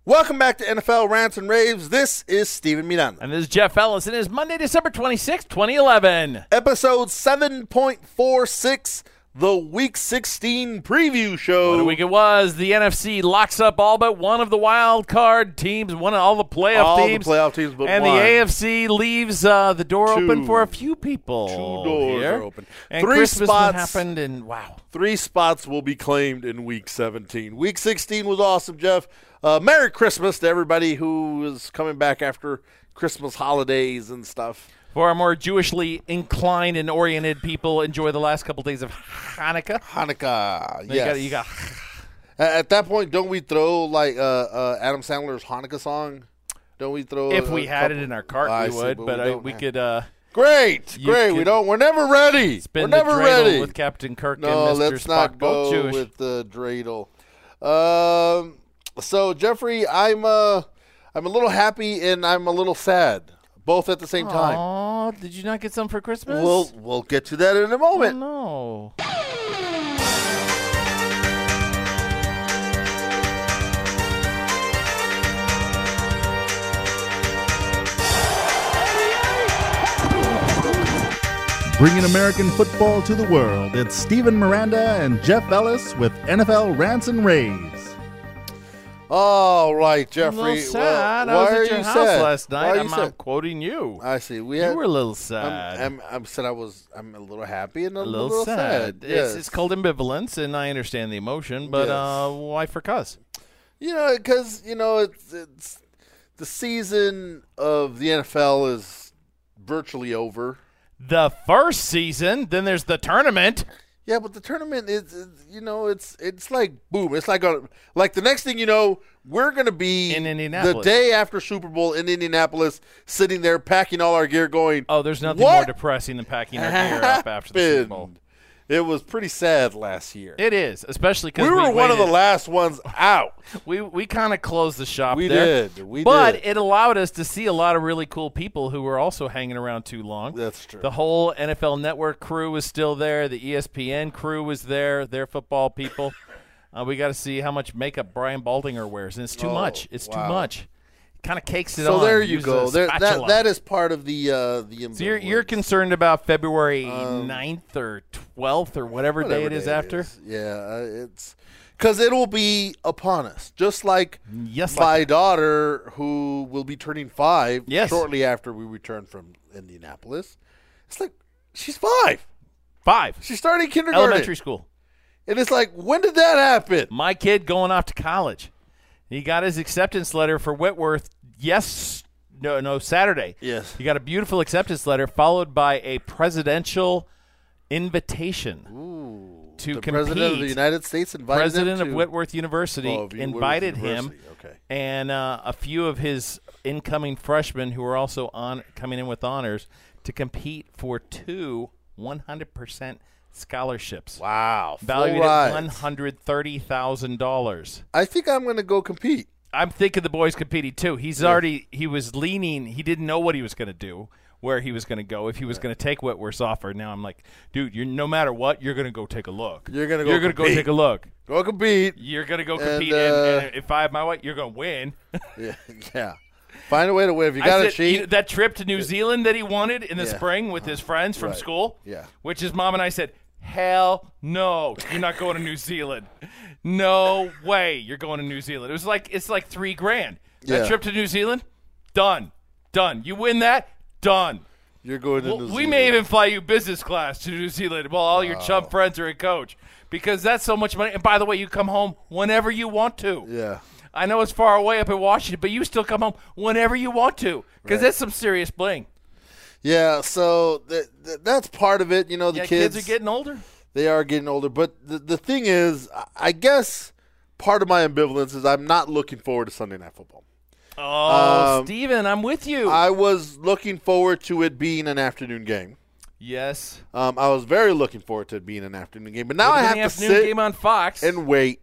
Welcome back to NFL Rants and Raves. This is Steven Miranda. And this is Jeff Ellis. It is Monday, December 26th, 2011. Episode 7.46, the Week 16 preview show. What a week it was. The NFC locks up all but one of the wild card teams, one of all the playoff teams. All the playoff teams but and one. And the AFC leaves the door open for a few people. Two doors here. are open. And Three Christmas spots happened, and wow. 3 spots will be claimed in Week 17. Week 16 was awesome, Jeff. Merry Christmas to everybody who is coming back after Christmas holidays and stuff. For our more Jewishly inclined and oriented people, enjoy the last couple days of Hanukkah. Hanukkah, yes. You got At that point, don't we throw like Adam Sandler's Hanukkah song? Don't we throw? If we had it in our cart, we would. But we could. Great. We're never ready. Spin We're never the dreidel ready with Captain Kirk no, and Mr. let's Spock, not both go Jewish. with the dreidel. So Jeffrey, I'm a little happy and I'm a little sad, both at the same time. Oh, did you not get some for Christmas? We'll get to that in a moment. Oh, no. Bringing American football to the world, it's Steven Miranda and Jeff Ellis with NFL Rants and Raves. All right, I'm Jeffrey. a little sad. Well, I was why at are your you house sad? last Why night. are you I'm sad? quoting you. I see. You were a little sad. I'm a little happy and a little sad. Yes. It's called ambivalence, and I understand the emotion, but Yes. why for cuz? Because it's the season of the NFL is virtually over. The first season, then there's the tournament. Yeah, but the tournament is it's like boom. It's like the next thing you know, we're going to be in Indianapolis the day after Super Bowl in Indianapolis, sitting there packing all our gear, going. Oh, there's nothing what more depressing than packing our gear up after the Super Bowl. It was pretty sad last year. It is, especially because we were one of the last ones out. We kind of closed the shop We there. did. But it allowed us to see a lot of really cool people who were also hanging around too long. That's true. The whole NFL Network crew was still there. The ESPN crew was there. Their football people. We got to see how much makeup Brian Baldinger wears, and it's too much. It's too much. Kind of cakes it on. So there you Use go. a spatula. That is part of the So you're concerned about February 9th or 12th or whatever day it is after? Yeah, it's because it will be upon us. Just like Yes, my daughter, who will be turning 5 Yes. shortly after we return from Indianapolis. It's like she's 5. 5. She's starting kindergarten. Elementary school. And it's like, when did that happen? My kid going off to college. He got his acceptance letter for Whitworth Saturday. Yes. He got a beautiful acceptance letter followed by a presidential invitation to The compete. President of the United States invited President him of to Whitworth University invited him University. Okay. and a few of his incoming freshmen who were also coming in with honors to compete for 2 100% scholarships. Wow. Valued Full at ride. $130,000. I think I'm going to go compete. I'm thinking the boy's competing too. He was leaning. He didn't know what he was going to do, where he was going to go, if he was going to take Whitworth's offer. Now I'm like, dude, no matter what, you're going to go take a look. You're going to go take a look. Go compete. You're going to go compete. And if I have my way, you're going to win. Yeah. Find a way to win. If you got to cheat. That trip to New Zealand that he wanted in the spring with his friends from school, which his mom and I said, hell no, you're not going to New Zealand. No way you're going to New Zealand. It's like $3,000. That trip to New Zealand, done. You win that, done. You're going to New Zealand. We may even fly you business class to New Zealand while all your chum friends are in coach, because that's so much money. And by the way, you come home whenever you want to. Yeah. I know it's far away up in Washington, but you still come home whenever you want to, because that's some serious bling. Yeah, so that's part of it. The kids are getting older. They are getting older. But the thing is, I guess part of my ambivalence is I'm not looking forward to Sunday Night Football. Oh, Steven, I'm with you. I was looking forward to it being an afternoon game. Yes. I was very looking forward to it being an afternoon game. But now I have to afternoon sit game on Fox and wait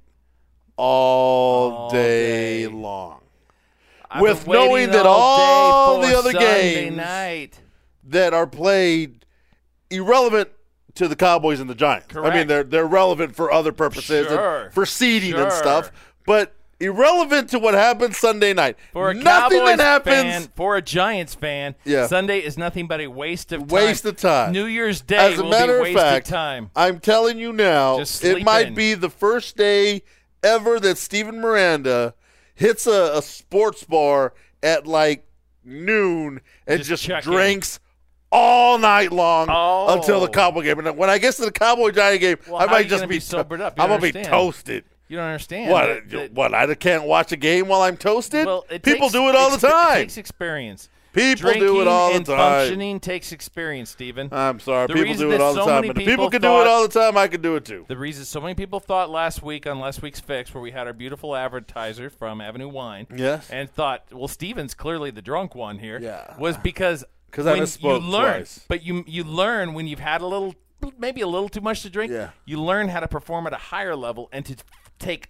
all day long. With knowing that all the other Sunday games night that are played irrelevant to the Cowboys and the Giants. Correct. I mean, they're relevant for other purposes Sure. and for seeding and Sure. stuff. But irrelevant to what happened Sunday night. For a nothing Cowboys that happens, fan, for a Giants fan, Sunday is nothing but a waste of time. New Year's Day will be wasted time. I'm telling you now, it might be the first day ever that Steven Miranda hits a sports bar at like noon and just drinks all night long until the Cowboy game. And when I get to the Cowboy-Giant game, I might just be sobered up. I'm going to be toasted. You don't understand. What? I can't watch a game while I'm toasted? Well, People do it all the time. It takes experience. People do it all the time. Drinking and functioning takes experience, Stephen. I'm sorry. People do it all the time. But if people can do it all the time, I can do it too. The reason so many people thought last week on Last Week's Fix, where we had our beautiful advertiser from Avenue Wine, and thought, well, Stephen's clearly the drunk one here, was because I misspoke twice. But you learn when you've had maybe a little too much to drink, you learn how to perform at a higher level and to take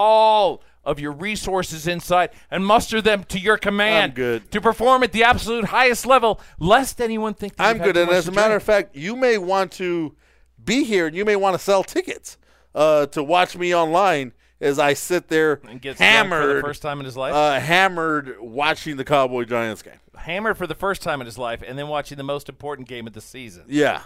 all of your resources inside and muster them to your command to perform at the absolute highest level, lest anyone think that I'm good. And as a matter of fact, you may want to be here and you may want to sell tickets to watch me online as I sit there and get hammered for the first time in his life. Hammered watching the Cowboy-Giants game. Hammered for the first time in his life, and then watching the most important game of the season. Yeah.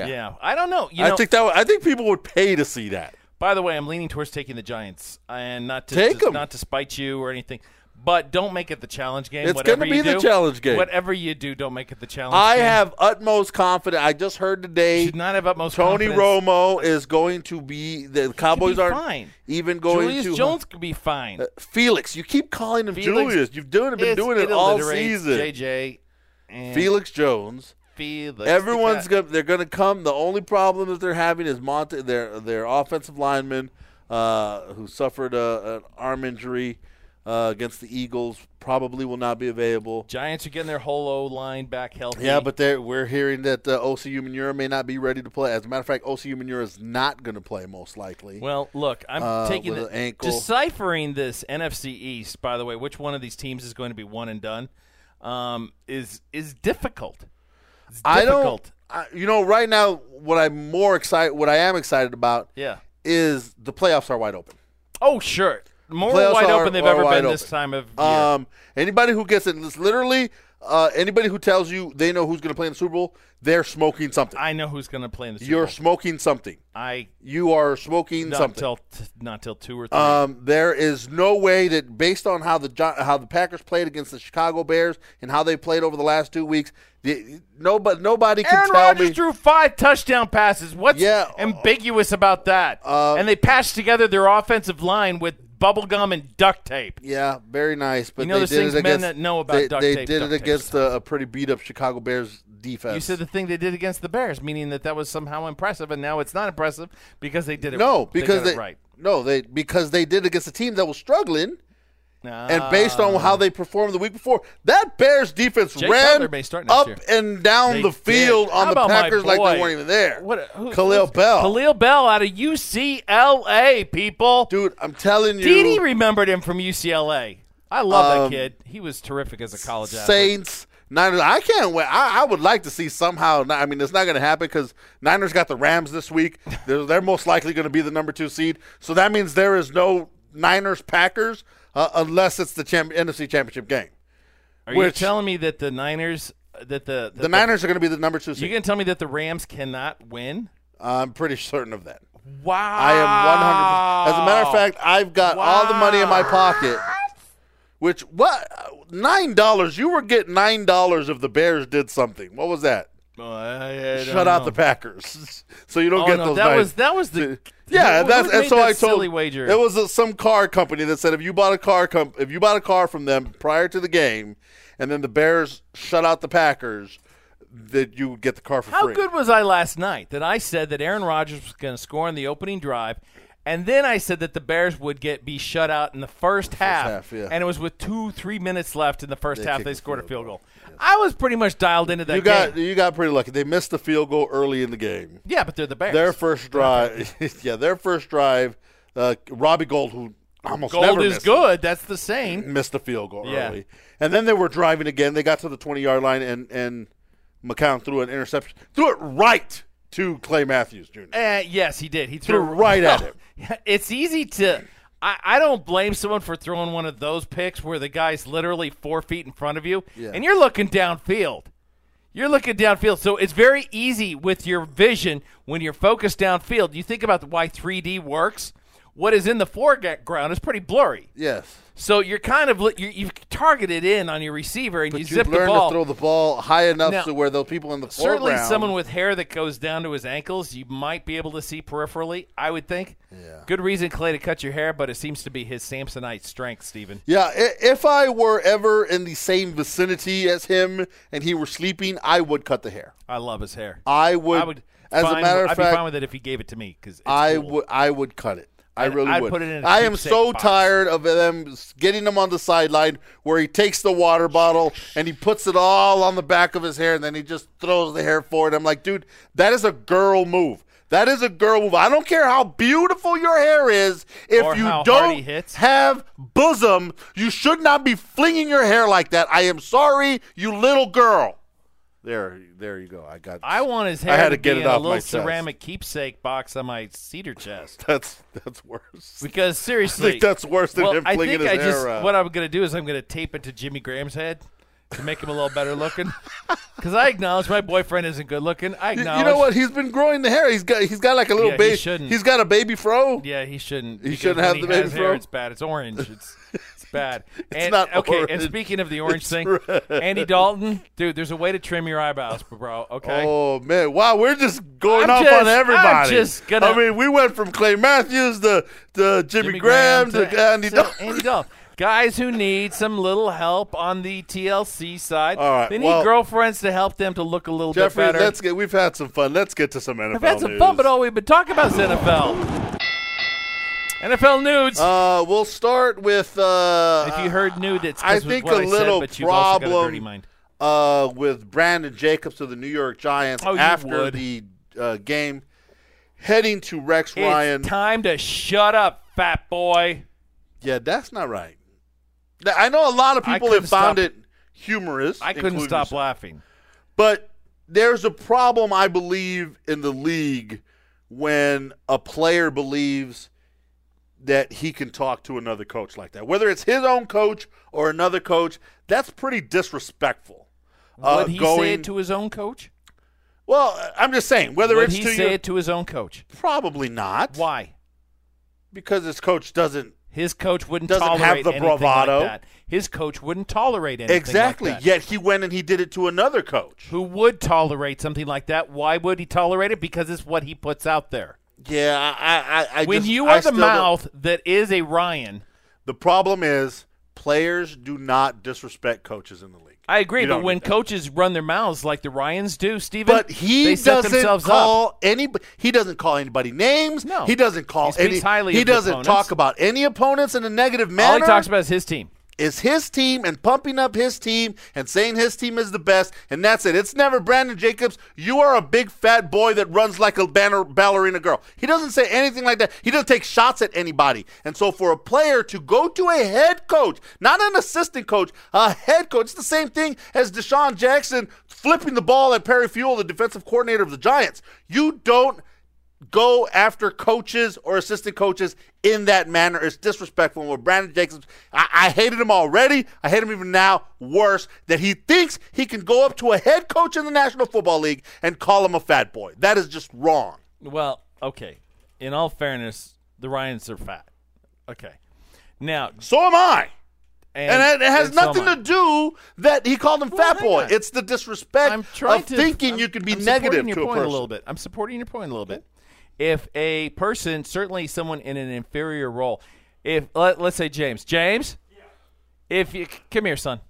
I don't know. I think people would pay to see that. By the way, I'm leaning towards taking the Giants, and not to spite you or anything. But don't make it the challenge game. It's going to be the challenge game. Whatever you do, don't make it the challenge game. I have utmost confidence. I just heard today. You should not have utmost Tony confidence. Romo is going to be. The Cowboys aren't fine. Even going Julius to. Julius Jones could be fine. Felix. You keep calling him Julius. You've been doing it all season. JJ. And Felix Jones. Everyone's they're going to come. The only problem that they're having is their offensive lineman who suffered an arm injury against the Eagles, probably will not be available. Giants are getting their whole O-line back healthy. Yeah, but we're hearing that Osi Umenyiora may not be ready to play. As a matter of fact, Osi Umenyiora is not going to play most likely. Well, look, I'm taking with an ankle. Deciphering this NFC East, by the way, which one of these teams is going to be one and done, is difficult. Right now, what I am excited about is the playoffs are wide open. Oh, sure. More wide open they've ever been this time of year. Anybody who gets it, literally, anybody who tells you they know who's going to play in the Super Bowl, they're smoking something. I know who's going to play in the Super Bowl. You're smoking something. You are smoking something. Not till 2 or 3. There is no way that, based on how the Packers played against the Chicago Bears and how they played over the last 2 weeks, nobody can Aaron tell Rodgers me. threw 5 touchdown passes. What's ambiguous about that? And they patched together their offensive line with bubble gum and duct tape. Yeah, very nice. But there's things men that know about duct tape. They did it against a pretty beat-up Chicago Bears defense. You said the thing they did against the Bears, meaning that was somehow impressive, and now it's not impressive because they did it. Because they did it right. Because they did it against a team that was struggling. And based on how they performed the week before, that Bears defense ran up and down the field on the Packers like they weren't even there. Khalil Bell. Khalil Bell out of UCLA, people. Dude, I'm telling you. Didi remembered him from UCLA. I love that kid. He was terrific as a college athlete. Saints. Niners, I can't wait. I would like to see somehow. I mean, it's not going to happen because Niners got the Rams this week. They're most likely going to be the number 2 seed. So that means there is no Niners-Packers unless it's the NFC Championship game. Are you telling me that the Niners the Niners are going to be the number 2 seed? You're going to tell me that the Rams cannot win? I'm pretty certain of that. Wow. I am 100%. As a matter of fact, I've got all the money in my pocket. Which, what? $9? You were getting $9 if the Bears did something. What was that? Shut out the Packers. So you don't get those. That was the and so I told silly wager. It was some car company that said if you bought a car from them prior to the game, and then the Bears shut out the Packers, that you would get the car for free. How good was I last night that I said that Aaron Rodgers was going to score on the opening drive, and then I said that the Bears would be shut out in the first half, and it was with 2-3 minutes left in the first half they scored a field goal. I was pretty much dialed into that game. You got pretty lucky. They missed the field goal early in the game. Yeah, but they're the Bears. Their first drive, Robbie Gould, who almost Gold never is missed good. That's the saying. Missed the field goal early. And then they were driving again. They got to the 20-yard line, and McCown threw an interception. Threw it right to Clay Matthews Jr. Yes, he did. He threw it right at him. It's easy to I don't blame someone for throwing one of those picks where the guy's literally 4 feet in front of you, and you're looking downfield. So it's very easy with your vision when you're focused downfield. You think about why 3D works. What is in the foreground is pretty blurry. Yes. So you're kind of you've targeted in on your receiver and you zip the ball. But you learn to throw the ball high enough to where those people in the foreground. Certainly someone with hair that goes down to his ankles, you might be able to see peripherally, I would think. Yeah. Good reason, Clay, to cut your hair, but it seems to be his Samsonite strength, Stephen. Yeah, if I were ever in the same vicinity as him and he were sleeping, I would cut the hair. I love his hair. I would as a matter of fact, I'd be fine with it if he gave it to me because I would cut it. I really would. Put it in I am so tired of them getting him on the sideline where he takes the water bottle and he puts it all on the back of his hair and then he just throws the hair forward. I'm like, dude, that is a girl move. That is a girl move. I don't care how beautiful your hair is. If you don't have bosom, you should not be flinging your hair like that. I am sorry, you little girl. There you go. I want his hair I had to get be it in off a little my ceramic keepsake box on my cedar chest. That's worse. Because seriously, I think that's worse than him flinging his hair out. What I'm going to do is I'm going to tape it to Jimmy Graham's head to make him a little better looking. Because I acknowledge my boyfriend isn't good looking. I acknowledge. You know what? He's been growing the hair. He's got like a little baby. He's got a baby fro. Yeah, he shouldn't. He shouldn't have the baby fro. Hair, it's bad. It's orange. It's bad. It's not orange. And speaking of the orange thing, Andy Dalton, dude, there's a way to trim your eyebrows, bro. Okay. Oh man, wow, we're just going off on everybody. I mean, we went from Clay Matthews to Jimmy Graham to Andy Dalton. Andy Dalton. Guys who need some little help on the TLC side. All right, they need girlfriends to help them to look a little bit better. We've had some fun. Let's get to some NFL news. We've had some fun, but all we've been talking about is NFL. NFL news. We'll start with. If you heard nude, it's I think what a little said, but you've also got a dirty mind. With Brandon Jacobs of the New York Giants after the game, heading to Rex Ryan. It's time to shut up, fat boy. Yeah, that's not right. I know a lot of people have found it humorous. I couldn't stop laughing. But there's a problem, I believe, in the league when a player believes that he can talk to another coach like that. Whether it's his own coach or another coach, that's pretty disrespectful. Would he say it to his own coach? Well, I'm just saying, whether Would it's he to say it to his own coach? Probably not. Why? Because his coach doesn't. His coach wouldn't doesn't tolerate have the bravado. Like that. His coach wouldn't tolerate anything exactly. like that. Yet he went and he did it to another coach who would tolerate something like that. Why would he tolerate it? Because it's what he puts out there. Yeah, when you are the mouth that is a Ryan. The problem is players do not disrespect coaches in the league. I agree, but when coaches run their mouths like the Ryans do, Steven, but he doesn't call anybody. He doesn't call anybody names. No, he doesn't call any. He doesn't talk about any opponents in a negative manner. All he talks about is his team. Is his team and pumping up his team and saying his team is the best, and that's it. It's never Brandon Jacobs. You are a big fat boy that runs like a ballerina girl. He doesn't say anything like that. He doesn't take shots at anybody. And so for a player to go to a head coach, not an assistant coach, a head coach, it's the same thing as Deshaun Jackson flipping the ball at Perry Fewell, the defensive coordinator of the Giants. You don't go after coaches or assistant coaches in that manner. It's disrespectful. And with Brandon Jacobs, I hated him already. I hate him even now worse, that he thinks he can go up to a head coach in the National Football League and call him a fat boy. That is just wrong. Well, okay. In all fairness, the Ryans are fat. Okay. Now, so am I. And it has nothing to do that he called him fat boy. It's the disrespect of thinking you can be negative to a person. A little bit. I'm supporting your point a little bit. If a person, certainly someone in an inferior role, if let's say James, yeah. If you come here, son.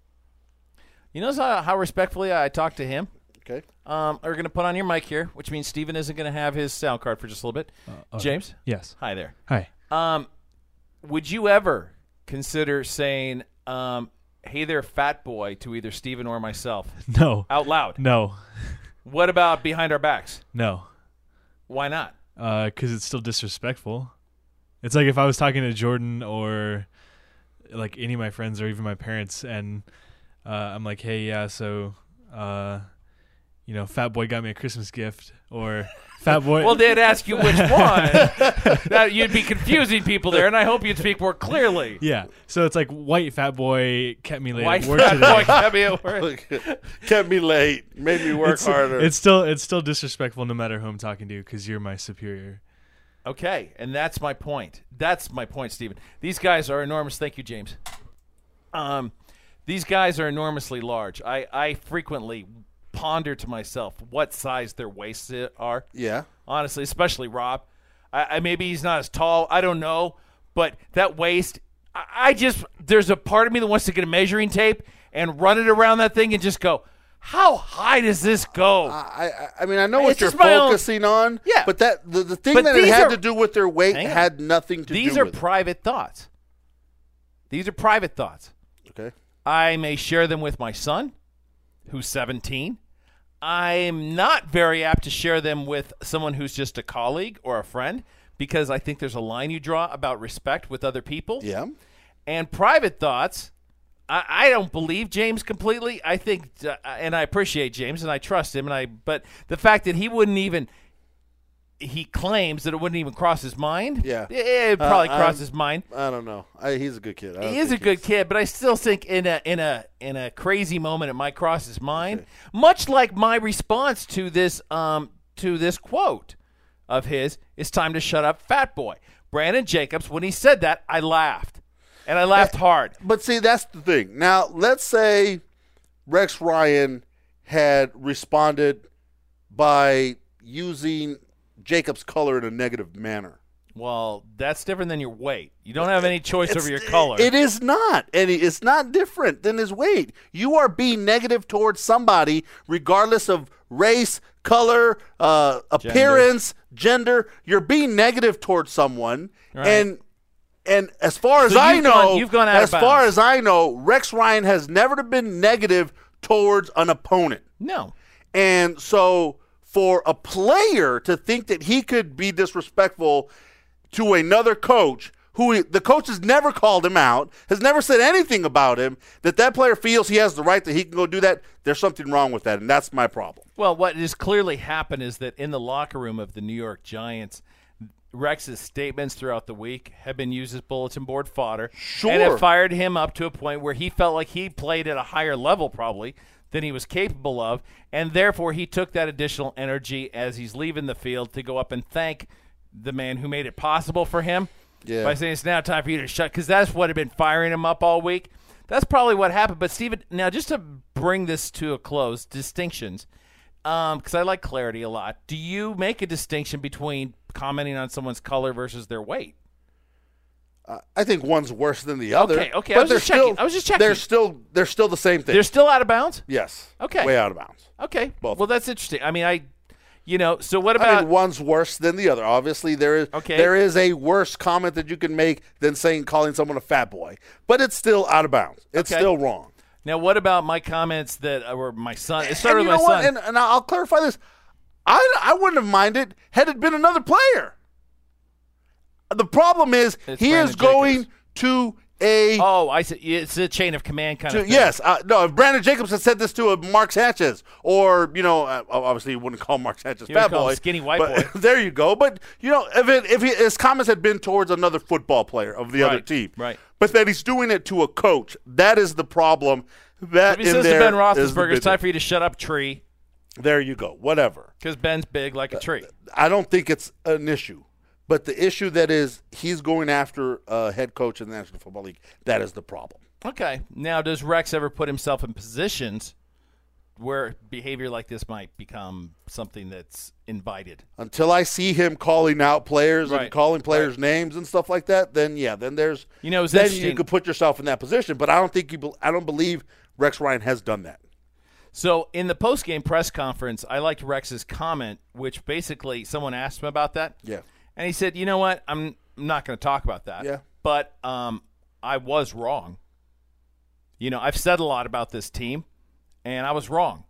You notice how respectfully I talk to him? Okay. We're going to put on your mic here, which means Steven isn't going to have his sound card for just a little bit. James? Yes. Hi there. Hi. Would you ever consider saying, hey there, fat boy, to either Steven or myself? No. Out loud? No. What about behind our backs? No. Why not? Because it's still disrespectful. It's like if I was talking to Jordan or like any of my friends or even my parents, and I'm like, hey, yeah, so, Fat Boy got me a Christmas gift, or Fat Boy. Well, they'd ask you which one. You'd be confusing people there, and I hope you'd speak more clearly. Yeah. So it's like white Fat Boy kept me late white at work Fat today. Boy kept me at work. Kept me late. Made me work harder. It's still disrespectful no matter who I'm talking to because you're my superior. Okay, and that's my point. That's my point, Stephen. These guys are enormous. Thank you, James. These guys are enormously large. I frequently ponder to myself what size their waists are. Yeah. Honestly, especially Rob. I maybe he's not as tall. I don't know. But that waist, there's a part of me that wants to get a measuring tape and run it around that thing and just go, how high does this go? I mean, I know what you're focusing on. Yeah. But the thing that it had to do with their weight had nothing to do with it. These are private thoughts. These are private thoughts. Okay. I may share them with my son, who's 17. I'm not very apt to share them with someone who's just a colleague or a friend because I think there's a line you draw about respect with other people. Yeah. And private thoughts, I don't believe James completely. I think, and I appreciate James and I trust him, but the fact that he claims that it wouldn't even cross his mind. Yeah. It probably crossed his mind. I don't know. He's a good kid. He is a good kid, but I still think in a crazy moment it might cross his mind. Okay. Much like my response to this quote of his, "It's time to shut up, Fat Boy." Brandon Jacobs, when he said that, I laughed. And I laughed hard. But see, that's the thing. Now, let's say Rex Ryan had responded by using Jacob's color in a negative manner. Well, that's different than your weight. You don't have any choice over your color. It is not. And it's not different than his weight. You are being negative towards somebody regardless of race, color, appearance, gender. You're being negative towards someone. Right. And as far as I know, Rex Ryan has never been negative towards an opponent. No. And so for a player to think that he could be disrespectful to another coach, who the coach has never called him out, has never said anything about him, that player feels he has the right that he can go do that, there's something wrong with that, and that's my problem. Well, what has clearly happened is that in the locker room of the New York Giants, Rex's statements throughout the week have been used as bulletin board fodder. Sure. And it fired him up to a point where he felt like he played at a higher level probably than he was capable of, and therefore he took that additional energy as he's leaving the field to go up and thank the man who made it possible for him by saying it's now time for you to shut, because that's what had been firing him up all week. That's probably what happened. But, Steven, now just to bring this to a close, distinctions, because I like clarity a lot. Do you make a distinction between commenting on someone's color versus their weight? I think one's worse than the other. Okay. I was just checking. They're still the same thing. They're still out of bounds? Yes. Okay. Way out of bounds. Okay. Both. Well, that's interesting. I mean, so what about... I think one's worse than the other. Obviously, there is a worse comment that you can make than calling someone a fat boy. But it's still out of bounds. It's still wrong. Now, what about my comments that were my son? It started with my son. And I'll clarify this. I wouldn't have minded had it been another player. The problem is he is going to a... Oh, I see. It's a chain of command kind of thing. Yes. No, if Brandon Jacobs had said this to a Mark Sanchez, or, obviously you wouldn't call Mark Sanchez fat boy. Skinny white boy. There you go. But, if his comments had been towards another football player of the other team. Right. But that he's doing it to a coach, that is the problem. That if he says to Ben Roethlisberger, it's time for you to shut up, tree. There you go. Whatever. Because Ben's big like a tree. I don't think it's an issue. But the issue that is he's going after a head coach in the National Football League, that is the problem. Okay. Now, does Rex ever put himself in positions where behavior like this might become something that's invited? Until I see him calling out players and calling players names and stuff like that, then there's then you could put yourself in that position. But I don't believe Rex Ryan has done that. So in the post-game press conference, I liked Rex's comment, which basically someone asked him about that. Yeah. And he said, you know what, I'm not going to talk about that. Yeah. But I was wrong. I've said a lot about this team, and I was wrong.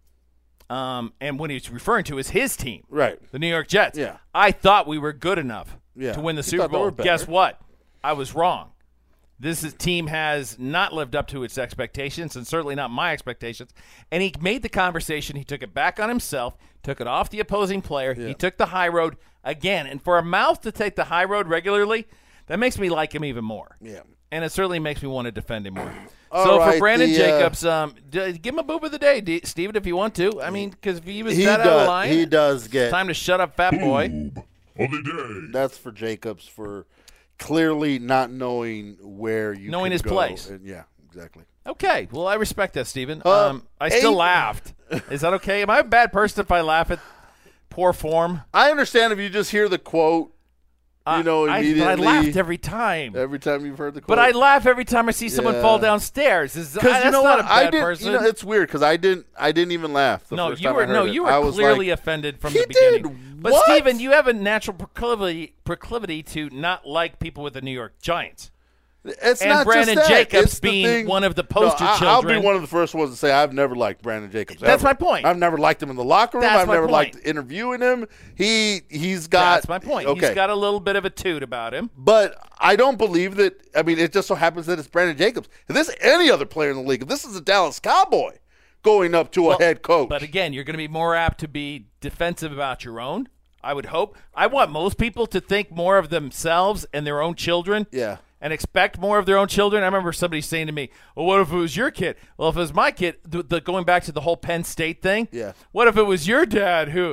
And what he's referring to is his team. Right. The New York Jets. Yeah. I thought we were good enough to win the Super Bowl. Guess what? I was wrong. This team has not lived up to its expectations, and certainly not my expectations. And he made the conversation. He took it back on himself, took it off the opposing player. Yeah. He took the high road again. And for a mouth to take the high road regularly, that makes me like him even more. Yeah. And it certainly makes me want to defend him more. For Brandon Jacobs, give him a boob of the day, Steven, if you want to. I mean, because if he was that out of line, he does get it's time to shut up, fat boy. Boob of the day. That's for Jacobs for clearly not knowing where you knowing his go. place. And yeah, exactly. Okay, well, I respect that, Steven. I still laughed. Is that okay? Am I a bad person if I laugh at poor form? I understand if you just hear the quote. Immediately. I laughed every time. Every time you've heard the quote. But I laugh every time I see someone fall downstairs. That's you know not what? A bad person. It's weird because I didn't even laugh. You were clearly offended from the beginning. But Steven, you have a natural proclivity to not like people with the New York Giants. It's and not Brandon just that. Jacobs being one of the poster children. I'll be one of the first ones to say I've never liked Brandon Jacobs. That's ever. my point. I've never liked him in the locker room. I've never liked interviewing him. He's got. That's my point. Okay. He's got a little bit of a toot about him. But I don't believe that. I mean, it just so happens that it's Brandon Jacobs. If this is any other player in the league, if this is a Dallas Cowboy going up to a head coach. But again, you're going to be more apt to be defensive about your own. I would hope. I want most people to think more of themselves and their own children. Yeah. And expect more of their own children. I remember somebody saying to me, well, what if it was your kid? Well, if it was my kid, going back to the whole Penn State thing, what if it was your dad who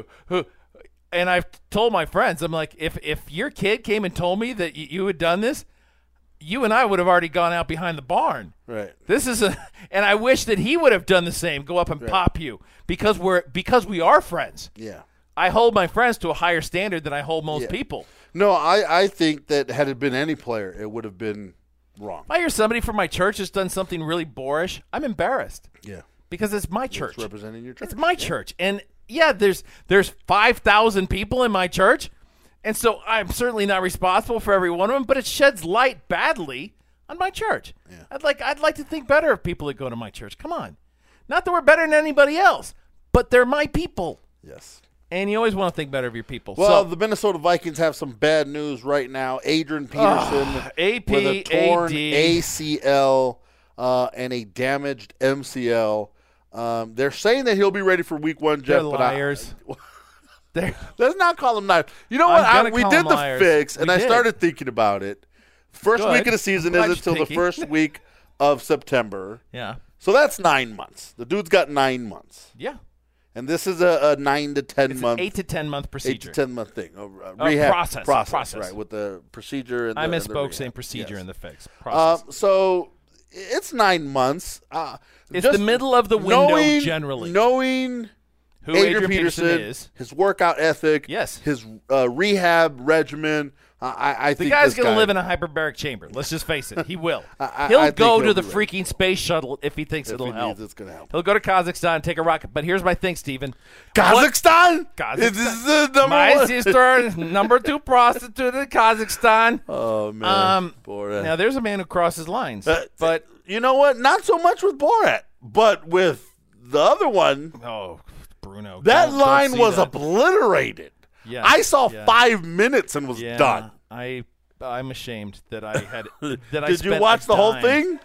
and I've told my friends, I'm like, if your kid came and told me that you had done this, you and I would have already gone out behind the barn. Right. And I wish that he would have done the same, go up and pop you because we are friends. Yeah. I hold my friends to a higher standard than I hold most people. No, I think that had it been any player, it would have been wrong. If I hear somebody from my church has done something really boorish, I'm embarrassed. Yeah. Because it's my church. It's representing your church. It's my church. And, there's 5,000 people in my church, and so I'm certainly not responsible for every one of them, but it sheds light badly on my church. Yeah. I'd like to think better of people that go to my church. Come on. Not that we're better than anybody else, but they're my people. Yes. And you always want to think better of your people. Well, the Minnesota Vikings have some bad news right now. Adrian Peterson with a torn ACL and a damaged MCL. They're saying that he'll be ready for Week 1, Jeff. They're liars. Let's not call them liars. You know what? We did the fix, and I started thinking about it. First week of the season isn't until the first week of September. Yeah. So that's 9 months. The dude's got 9 months. Yeah. And this is a 9 to 10 month, 8 to 10 month procedure, 8 to 10 month thing, rehab process, right? With the procedure. And I misspoke saying procedure and the fix. Process. So it's 9 months. It's the middle of the window generally. Knowing who Adrian Peterson is, his workout ethic, his rehab regimen. I think the guy's going to live in a hyperbaric chamber. Let's just face it. He will. He'll go to the freaking space shuttle if he thinks it'll help. It's going to help. He'll go to Kazakhstan and take a rocket. But here's my thing, Steven. Kazakhstan? This is my sister, number 2 prostitute in Kazakhstan. Oh, man. Borat. Now, there's a man who crosses lines. But you know what? Not so much with Borat, but with the other one. Oh, Bruno. That line was obliterated. Yeah, I saw 5 minutes and was done. I'm ashamed that I had. Did you watch the whole thing,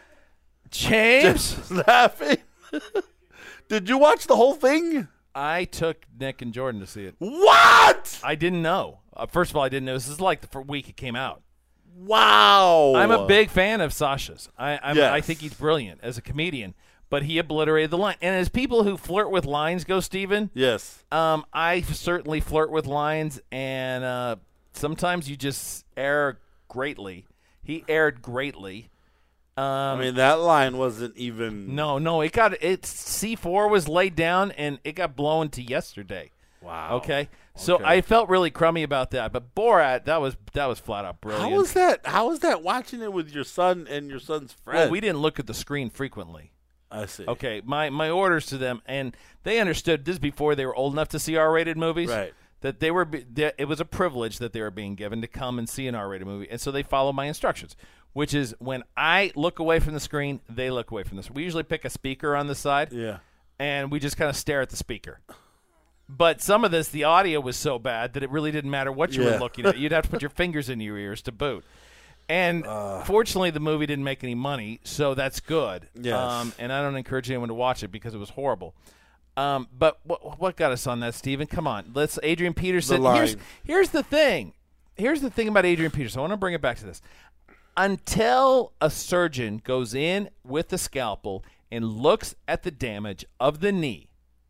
James? Just laughing. Did you watch the whole thing? I took Nick and Jordan to see it. What? I didn't know. First of all, I didn't know. This is like the week it came out. Wow. I'm a big fan of Sasha's. I think he's brilliant as a comedian. But he obliterated the line. And as people who flirt with lines go, Steven, yes, I certainly flirt with lines, and sometimes you just err greatly. He erred greatly. I mean, that line wasn't even. No, C4 was laid down, and it got blown to yesterday. Wow. Okay. So I felt really crummy about that. But Borat, that was flat out brilliant. How was that watching it with your son and your son's friend? Well, we didn't look at the screen frequently. I see. Okay, my orders to them, and they understood this before they were old enough to see R-rated movies. Right. That it was a privilege that they were being given to come and see an R-rated movie, and so they follow my instructions, which is when I look away from the screen, they look away from the screen. We usually pick a speaker on the side, and we just kind of stare at the speaker. But some of this, the audio was so bad that it really didn't matter what you were looking at. You'd have to put your fingers in your ears to boot. And fortunately, the movie didn't make any money, so that's good. Yes. And I don't encourage anyone to watch it because it was horrible. But what got us on that, Steven? Come on. Let's Adrian Peterson. Here's the thing. Here's the thing about Adrian Peterson. I want to bring it back to this. Until a surgeon goes in with the scalpel and looks at the damage of the knee,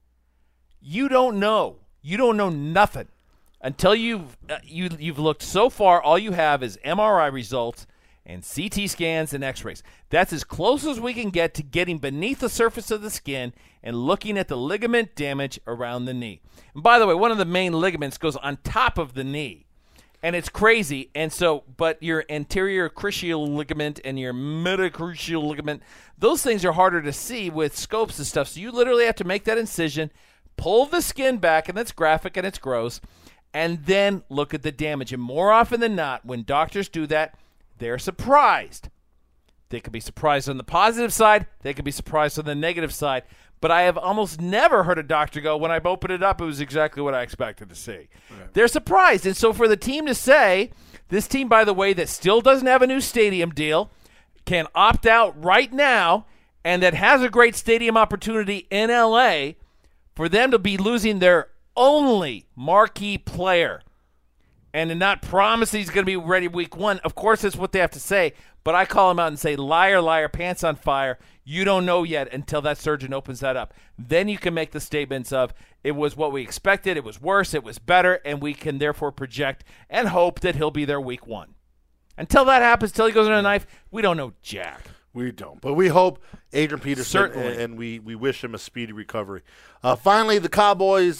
you don't know. You don't know nothing. Until you've looked so far, all you have is MRI results and CT scans and X-rays. That's as close as we can get to getting beneath the surface of the skin and looking at the ligament damage around the knee. And by the way, one of the main ligaments goes on top of the knee. And it's crazy. And so, but your anterior cruciate ligament and your metacruciate ligament, those things are harder to see with scopes and stuff. So you literally have to make that incision, pull the skin back, and that's graphic and it's gross, and then look at the damage. And more often than not, when doctors do that, they're surprised. They could be surprised on the positive side. They could be surprised on the negative side. But I have almost never heard a doctor go, when I opened it up, it was exactly what I expected to see. Okay. They're surprised. And so for the team to say, this team, by the way, that still doesn't have a new stadium deal, can opt out right now, and that has a great stadium opportunity in L.A., for them to be losing their only marquee player and to not promise he's going to be ready week 1, of course that's what they have to say, but I call him out and say, liar, liar, pants on fire. You don't know yet until that surgeon opens that up. Then you can make the statements of, it was what we expected, it was worse, it was better, and we can therefore project and hope that he'll be there week 1. Until that happens, until he goes under a knife, we don't know jack. We don't. But we hope Adrian Peterson, certainly, and we wish him a speedy recovery. Finally, the Cowboys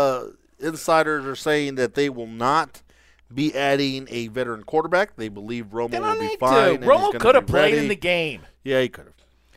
insiders are saying that they will not be adding a veteran quarterback. They believe Romo will be fine. Romo could have played in the game. Yeah, he could have.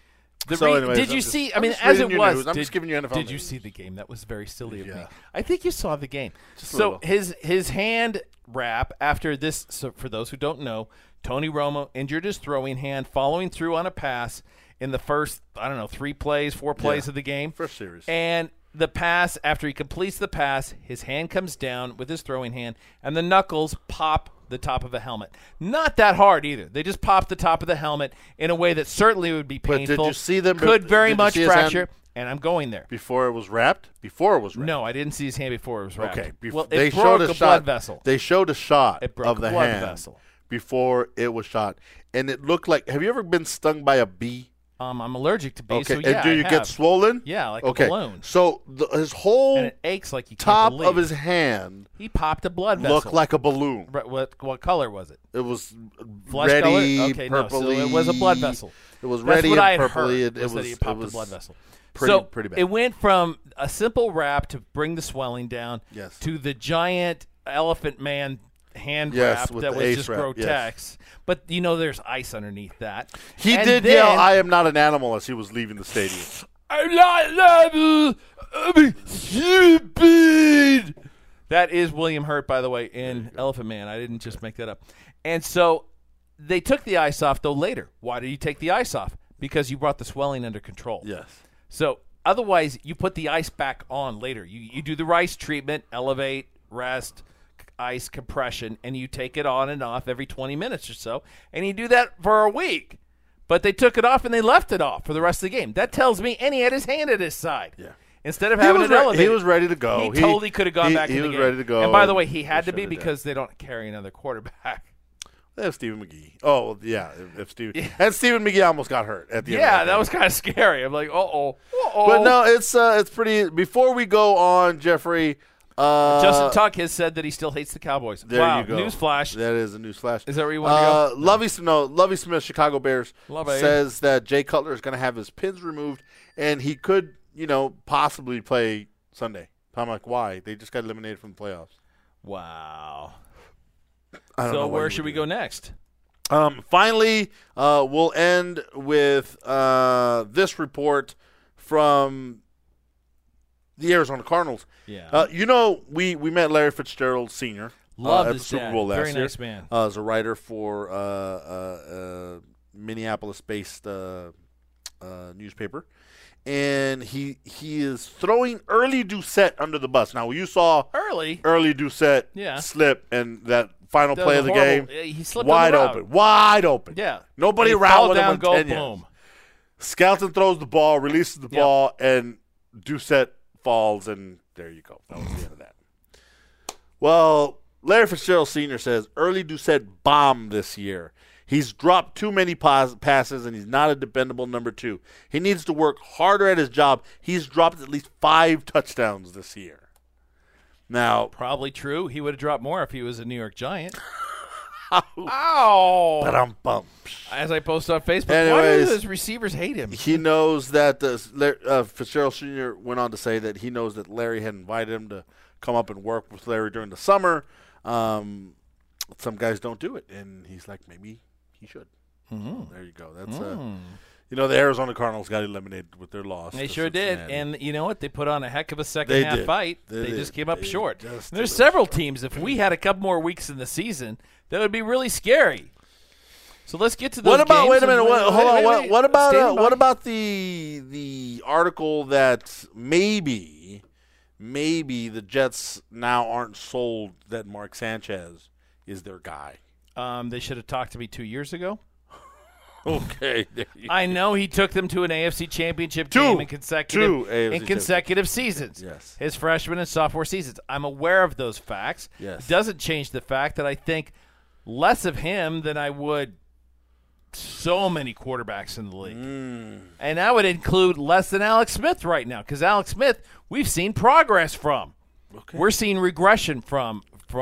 Did you see? I mean, as it was, I'm just giving you NFL Did you see the game? That was very silly of me. I think you saw the game. So his hand wrap after this. So for those who don't know, Tony Romo injured his throwing hand following through on a pass in the first, 4 plays of the game. First series. And the pass, after he completes the pass, his hand comes down with his throwing hand, and the knuckles pop the top of a helmet. Not that hard either. They just pop the top of the helmet in a way that certainly would be painful. But did you see them? Could very much fracture, and I'm going there. Before it was wrapped? Before it was wrapped. No, I didn't see his hand before it was wrapped. Okay. It broke a blood vessel. They showed a shot of the blood hand vessel before it was shot, and it looked like. Have you ever been stung by a bee? I'm allergic to bees. Okay, so yeah, and do you get swollen? Yeah, like a balloon. So his whole and it aches like you top can't believe. of his hand, he popped a blood vessel. Looked like a balloon. What color was it? It was flesh ready, color. Okay, purpley. No, so it was a blood vessel. It was ready and purpley. It was he popped a blood vessel. Pretty bad. It went from a simple wrap to bring the swelling down to the giant elephant man hand wrap that was just grotesque. Yes. But there's ice underneath that. He did yell, "I am not an animal," as he was leaving the stadium. I'm not an animal. I'm stupid. That is William Hurt, by the way, in Elephant Man. I didn't just make that up. And so they took the ice off, though, later. Why did you take the ice off? Because you brought the swelling under control. Yes. So otherwise, you put the ice back on later. You do the ice treatment, elevate, rest, ice compression, and you take it on and off every 20 minutes or so, and you do that for a week. But they took it off and they left it off for the rest of the game. That tells me, and he had his hand at his side. Yeah. Instead of having it elevated. He was ready to go. He totally could have gone back in the game. He was ready to go. And by the way, he had to be because they don't carry another quarterback. They have Stephen McGee. Oh, yeah. And Stephen McGee almost got hurt at the end. Yeah, that was kind of scary. I'm like, uh-oh. But no, it's pretty. Before we go on, Jeffrey. Justin Tuck has said that he still hates the Cowboys. There you go. Newsflash. That is a newsflash. Is that where you want to go? Lovie Smith, Chicago Bears, says that Jay Cutler is going to have his pins removed, and he could, possibly play Sunday. I'm like, why? They just got eliminated from the playoffs. Wow. I don't know. So where should we go next? Finally, we'll end with this report from the Arizona Cardinals. Yeah. We met Larry Fitzgerald Sr. Loved at his the Super dad. Bowl last Very year. nice man. As a writer for Minneapolis-based newspaper. And he is throwing early Doucette under the bus. Now, you saw early Doucette slip, and that final play of the game. He slipped wide on the open. Wide open. Yeah. Nobody around with him. Go, boom. Skelton throws the ball, releases the ball, and Doucette falls, and there you go. That was the end of that. Well, Larry Fitzgerald Sr. says early Doucette bombed this year. He's dropped too many passes, and he's not a dependable number 2. He needs to work harder at his job. He's dropped at least 5 touchdowns this year. Now, probably true. He would have dropped more if he was a New York Giant. Ow! Ba-dum-bum. As I post on Facebook, anyways, why do his receivers hate him? He knows that Fitzgerald Sr. went on to say that he knows that Larry had invited him to come up and work with Larry during the summer. Some guys don't do it, and he's like, maybe he should. Mm-hmm. There you go. That's the Arizona Cardinals got eliminated with their loss. They sure did, and you know what? They put on a heck of a second half fight. They just came up short. There's several teams. If we had a couple more weeks in the season, that would be really scary. So let's get to those. What about? Games wait a minute. Hold on. What about the article that maybe the Jets now aren't sold that Mark Sanchez is their guy? They should have talked to me 2 years ago. Okay. I know he took them to an AFC championship game in consecutive seasons. Yes. His freshman and sophomore seasons. I'm aware of those facts. Yes. It doesn't change the fact that I think less of him than I would so many quarterbacks in the league. And I would include less than Alex Smith right now, because Alex Smith, we've seen progress from. Okay. We're seeing regression from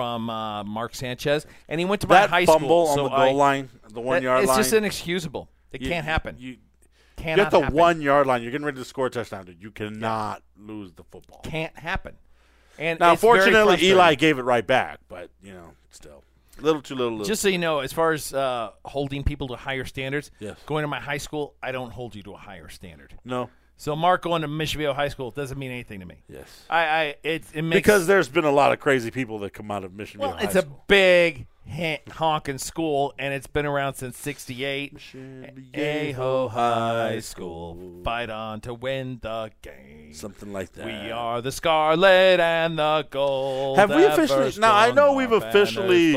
Mark Sanchez, and he went to my high school. That fumble on the goal line, the 1 yard line. It's just inexcusable. It can't happen. You get the 1 yard line. You're getting ready to score a touchdown. You cannot lose the football. Can't happen. And now, fortunately, Eli gave it right back, but still. Little too little. Just so you know, as far as holding people to higher standards, yes. Going to my high school, I don't hold you to a higher standard. No. So Mark going to Mission Viejo High School doesn't mean anything to me. Yes. It makes, because there's been a lot of crazy people that come out of Mission Viejo High School. It's a big honking school, and it's been around since '68. Mission Viejo High School. Fight on to win the game. Something like that. We are the scarlet and the gold. Have we officially? Now I know we've officially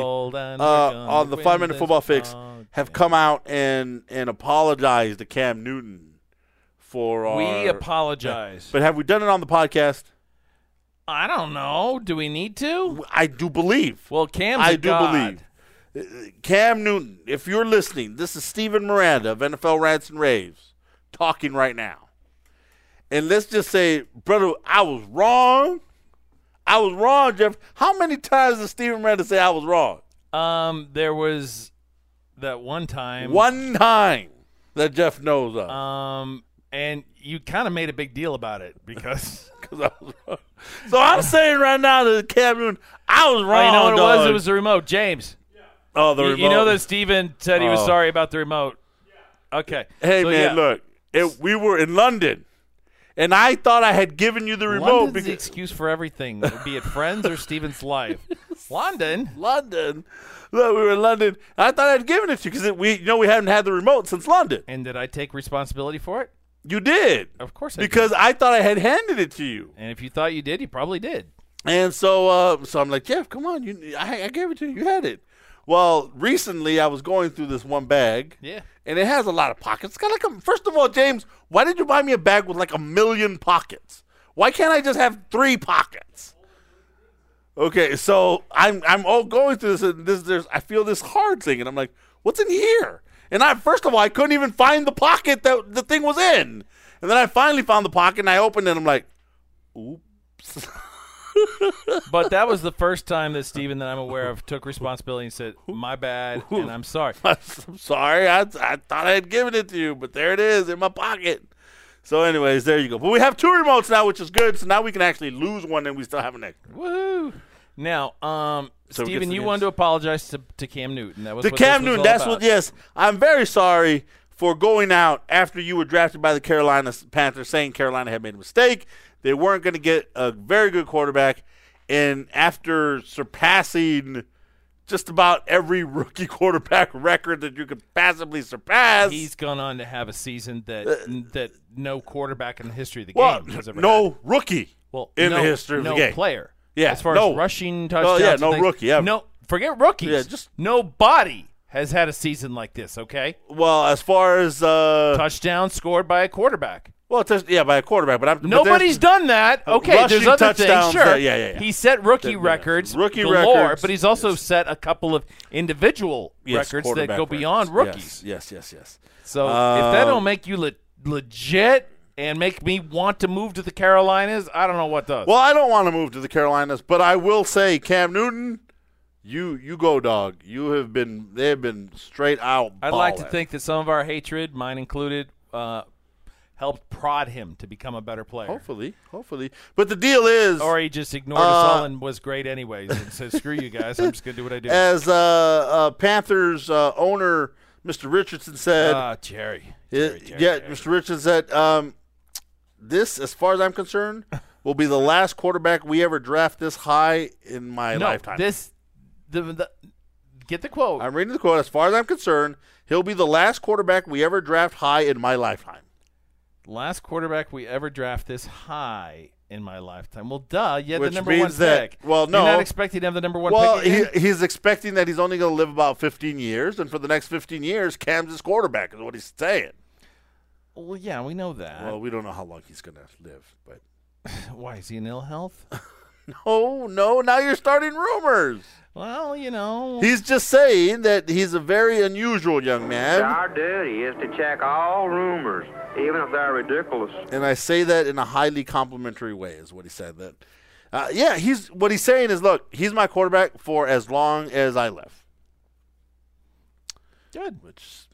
on the 5 Minute Football Fix have come out and apologized to Cam Newton for We apologize. But have we done it on the podcast? I don't know. Do we need to? I do believe. Well, Cam's a god. Believe. Cam Newton, if you're listening, this is Steven Miranda of NFL Rants and Raves talking right now. And let's just say, brother, I was wrong. I was wrong, Jeff. How many times did Steven Miranda say I was wrong? There was that one time. One time that Jeff knows of. And you kind of made a big deal about it because I was wrong. So I'm saying right now to Cam Newton, I was wrong. You know what it dog. was? It was the remote. James. Yeah. Oh, the remote. You know that Steven said he was sorry about the remote. Yeah. Okay. Hey, so, man, look. We were in London, and I thought I had given you the remote. London's the excuse for everything, be it Friends or Steven's life. London. Look, we were in London. I thought I'd given it to you because we hadn't had the remote since London. And did I take responsibility for it? You did. Of course I did. Because I thought I had handed it to you. And if you thought you did, you probably did. And so I'm like, Jeff, come on. I gave it to you. You had it. Well, recently I was going through this one bag. Yeah. And it has a lot of pockets. It's got first of all, James, why did you buy me a bag with like 1 million pockets? Why can't I just have 3 pockets? Okay, so I'm all going through this, and I feel this hard thing, and I'm like, what's in here? And first of all, I couldn't even find the pocket that the thing was in. And then I finally found the pocket, and I opened it, and I'm like, oops. But that was the first time that Steven, that I'm aware of, took responsibility and said, my bad, and I'm sorry. I'm sorry. I thought I had given it to you, but there it is in my pocket. So anyways, there you go. But we have 2 remotes now, which is good. So now we can actually lose one, and we still have an extra. Woohoo. Now, Steven, you wanted to apologize to Cam Newton. That was to what Cam this was Newton. all That's about. what. Yes, I'm very sorry for going out after you were drafted by the Carolina Panthers, saying Carolina had made a mistake. They weren't going to get a very good quarterback, and after surpassing just about every rookie quarterback record that you could possibly surpass, he's gone on to have a season that no quarterback in the history of the game has ever no had. Rookie in the history of the game. No player. Yeah, as far as rushing touchdowns. No rookie. Ever. No, forget rookies. Yeah, just nobody has had a season like this, okay? Well, as far as touchdown scored by a quarterback. Well, by a quarterback, but nobody's done that. Okay, there's other things. Sure, yeah. He set rookie records, records, but he's also set a couple of individual records that go beyond rookies. Yes. So if that don't make you legit and make me want to move to the Carolinas, I don't know what does. Well, I don't want to move to the Carolinas, but I will say, Cam Newton, you go, dog. They have been straight out. I'd like to think that some of our hatred, mine included, helped prod him to become a better player. Hopefully. But the deal is... Or he just ignored us all and was great anyways and said, screw you guys, I'm just going to do what I do. As Panthers owner, Mr. Richardson said... Jerry. Mr. Richardson said, this, as far as I'm concerned, will be the last quarterback we ever draft this high in my lifetime. Get the quote. I'm reading the quote. As far as I'm concerned, he'll be the last quarterback we ever draft high in my lifetime. Last quarterback we ever draft this high in my lifetime. Well, duh. You had Which the number means one pick. Well, no. You're not expecting to have the number one pick again? He's expecting that he's only going to live about 15 years, and for the next 15 years, Cam's his quarterback is what he's saying. Well, yeah, we know that. Well, we don't know how long he's going to live. But why, is he in ill health? No. Now you're starting rumors. Well, he's just saying that he's a very unusual young man. Our duty is to check all rumors, even if they're ridiculous. And I say that in a highly complimentary way, is what he said. That, what he's saying is, look, he's my quarterback for as long as I live. Good. Which,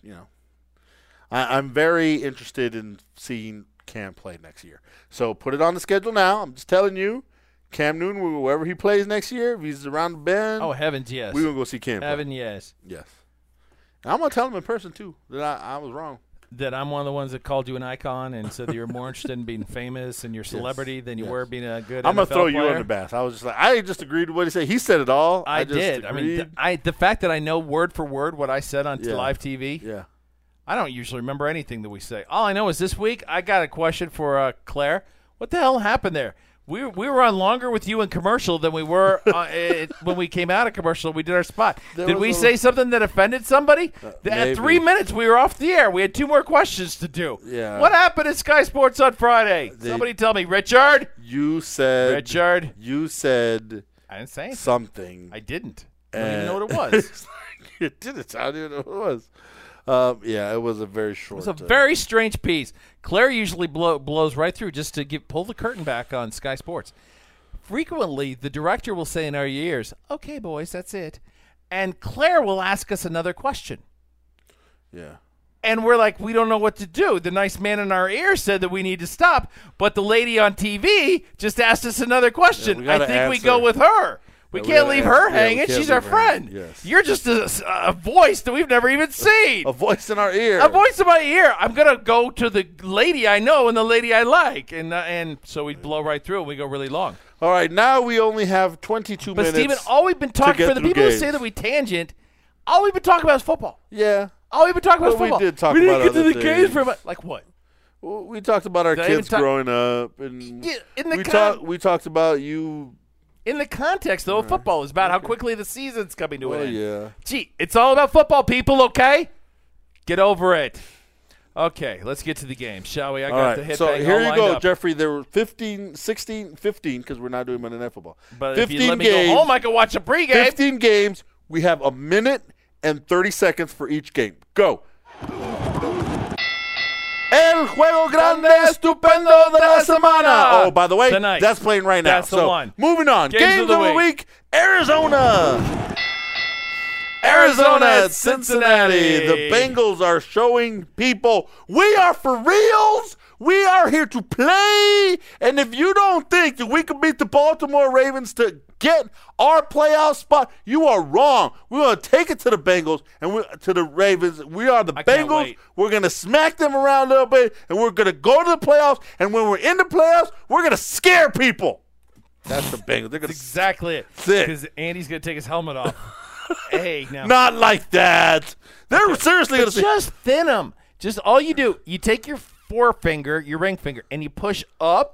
I'm very interested in seeing Cam play next year. So put it on the schedule now. I'm just telling you. Cam Newton, wherever he plays next year, if he's around the bend. Oh, heavens, yes. We're going to go see Cam Heaven, play. Yes. Yes. And I'm going to tell him in person, too, that I was wrong. That I'm one of the ones that called you an icon and said that you're more interested in being famous and your celebrity than you were being a good I'm going to throw player. You on the bath. I was just like, I just agreed with what he said. He said it all. I did. Agreed. I mean, the fact that I know word for word what I said on live TV. Yeah. I don't usually remember anything that we say. All I know is this week I got a question for Claire. What the hell happened there? We were on longer with you in commercial than we were when we came out of commercial. We did our spot. Did we say something that offended somebody? At 3 minutes, we were off the air. We had 2 more questions to do. Yeah. What happened at Sky Sports on Friday? Somebody tell me, Richard. Richard. You said. I didn't say anything. Something. I didn't. I don't even know what it was. You didn't. I didn't know what it was. It was a very short. It was a very strange piece. Claire usually blows right through just to pull the curtain back on Sky Sports. Frequently, the director will say in our ears, "Okay, boys, that's it," and Claire will ask us another question. Yeah. And we're like, we don't know what to do. The nice man in our ear said that we need to stop, but the lady on TV just asked us another question. I think we go with her. We can't leave her hanging. She's our friend. Yes. You're just a voice that we've never even seen. A voice in our ear. A voice in my ear. I'm going to go to the lady I know and the lady I like. And so we blow right through and we go really long. All right, now we only have 22 minutes. But, Stephen, all we've been talking, for the people who say that we tangent, all we've been talking about is football. Yeah. All we've been talking about is football. We did talk about other things. We didn't get to the games for a minute. Like what? Well, we talked about our kids growing up. And we talked about you. In the context, though, of football is about how quickly the season's coming to an end. Yeah. Gee, it's all about football, people, okay? Get over it. Okay, let's get to the game, shall we? I got the hit so bang here all you go, up. Jeffrey. There were 15, because we're not doing Monday Night Football. But if you let me go home, I can watch a pregame. 15 games. We have a minute and 30 seconds for each game. Go. El juego grande estupendo de la semana. Oh, by the way, tonight. That's playing right now. That's the one. Moving on. Games of the week. Arizona at Cincinnati. The Bengals are showing people we are for reals. We are here to play. And if you don't think that we can beat the Baltimore Ravens to get our playoff spot, you are wrong. We're going to take it to the Bengals and to the Ravens. We are the Bengals. We're going to smack them around a little bit, and we're going to go to the playoffs. And when we're in the playoffs, we're going to scare people. That's the Bengals. They're That's exactly it. Because Andy's going to take his helmet off. Hey, now. Not like that. They're seriously going to just thin them. Just all you do, you take your forefinger, your ring finger, and you push up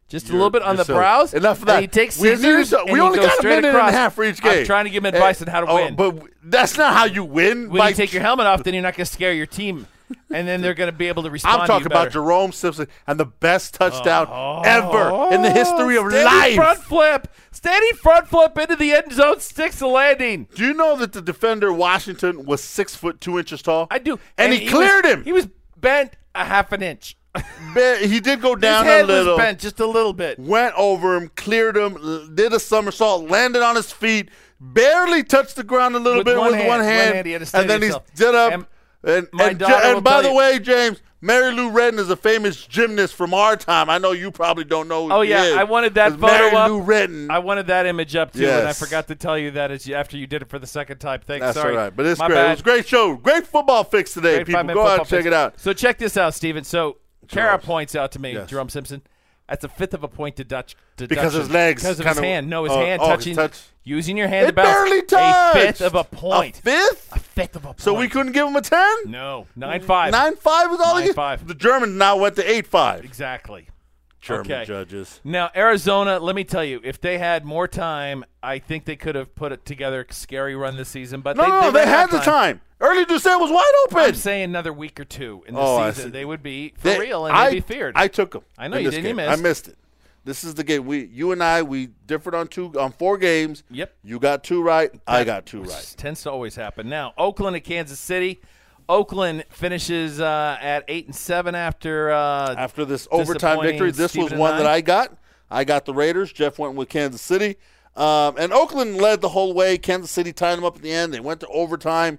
Just a little bit on the brows. Enough of that. He takes scissors. We only got a minute and a half for each game. I'm trying to give him advice on how to win. But that's not how you win. When you take your helmet off, then you're not going to scare your team. And then they're going to be able to respond. I'm talking about Jerome Simpson and the best touchdown ever in the history of life. Standing front flip into the end zone, sticks the landing. Do you know that the defender Washington was 6 foot 2 inches tall? I do, and he cleared him. He was bent a half an inch. He did go down His head a little. was bent just a little bit. Went over him, cleared him, did a somersault, landed on his feet, barely touched the ground a little bit with one hand, he had to and then he stood up. And by the way, James, Mary Lou Retton is a famous gymnast from our time. I know you probably don't know who she is. I wanted that photo Mary up. Lou Retton. I wanted that image up, too, and I forgot to tell you that after you did it for the second time. Thanks, That's sorry. all right, but it's My great. Bad. It was a great show. Great football fix today, people. Go out and check it out. So check this out, Steven. So Kara points out to me, Jerome Simpson, that's a fifth of a point because his legs. Because of his hand. No, his hand touching. Using your hand it to bounce. Barely touched. A fifth of a point. A fifth? A fifth of a point. So we couldn't give him a 10? No. 9-5. 9-5 was all he got? 9-5. The Germans now went to 8-5. Exactly. German judges. Now, Arizona, let me tell you, if they had more time, I think they could have put it together a scary run this season. But they had the time. Early Doucet was wide open. I'm saying another week or two in the season. They would be for real and they'd be feared. I took them. I know you didn't. You missed. I missed it. This is the game. You and I, we differed on 4 games. Yep. You got 2 right. I got 2 right. Tends to always happen. Now, Oakland at Kansas City. Oakland finishes at 8-7 after this overtime victory. This was one that I got. I got the Raiders. Jeff went with Kansas City. And Oakland led the whole way. Kansas City tied them up at the end. They went to overtime.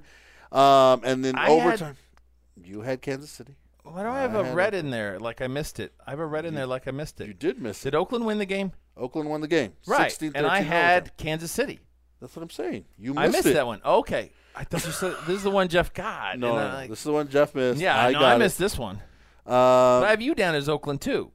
And then overtime. You had Kansas City. Why do I have a red in there like I missed it? I have a red in there like I missed it. You did miss it. Did Oakland win the game? Oakland won the game. Right. 16-13 and I had overtime. Kansas City. That's what I'm saying. I missed that one. Okay. I thought you said this is the one Jeff got. No, this is the one Jeff missed. Yeah, I missed this one. But I have you down as Oakland, too.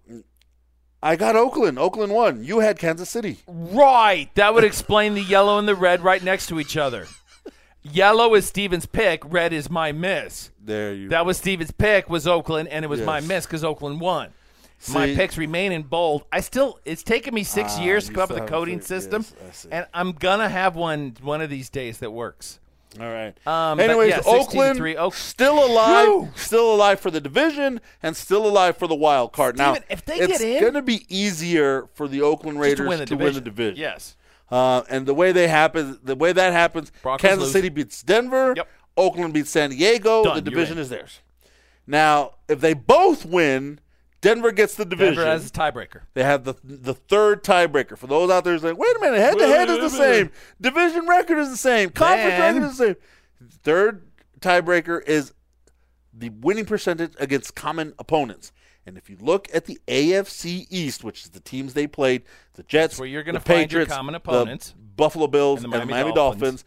I got Oakland. Oakland won. You had Kansas City. Right. That would explain the yellow and the red right next to each other. Yellow is Steven's pick. Red is my miss. That was Steven's pick was Oakland, and it was my miss because Oakland won. See, my picks remain in bold. It's taken me 6 years to come up with a coding system, and I'm going to have one of these days that works. All right. Anyways, Oakland still alive for the division and still alive for the wild card. Steven, now, if they get in, it's going to be easier for the Oakland Raiders to win the division. Yes. And the way that happens, Broncos Kansas City beats Denver. Yep. Oakland beats San Diego. Done. The division is theirs. Now, if they both win, Denver gets the division. Denver has a tiebreaker. They have the third tiebreaker. For those out there who's like, wait a minute, head-to-head is the same. Division record is the same. Conference record is the same. Third tiebreaker is the winning percentage against common opponents. And if you look at the AFC East, which is the teams they played, the Jets, that's where you're gonna the find Patriots, your common opponents, the Buffalo Bills, and the Miami Dolphins.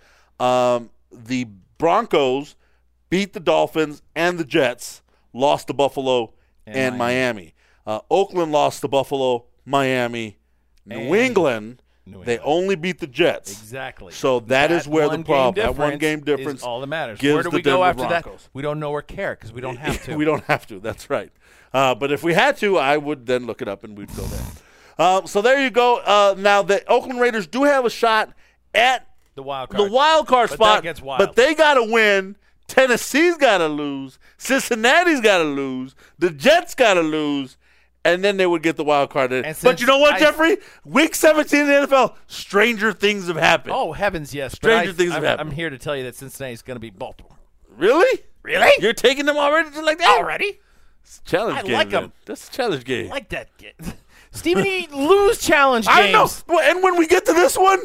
The Broncos beat the Dolphins and the Jets, lost to Buffalo and Miami. Oakland lost to Buffalo, Miami. New England, they only beat the Jets. Exactly. So that is where the problem. That one game difference is all that matters. Gives where do we the go Denver after Broncos. that? We don't know or care because we don't have to. We don't have to. That's right. But if we had to, I would then look it up and we'd go there. So there you go. Now the Oakland Raiders do have a shot at the wild card, spot, that gets wild. But they got to win. Tennessee's got to lose. Cincinnati's got to lose. The Jets got to lose. And then they would get the wild card. But you know what, Jeffrey? Week 17 in the NFL, stranger things have happened. Oh, heavens, yes. Stranger things have happened. I'm here to tell you that Cincinnati's going to beat Baltimore. Really? Really? You're taking them already just like that? Already? It's a challenge game. I like them. That's a challenge game. I like that game. Stephen, you lose challenge games. I know. And when we get to this one,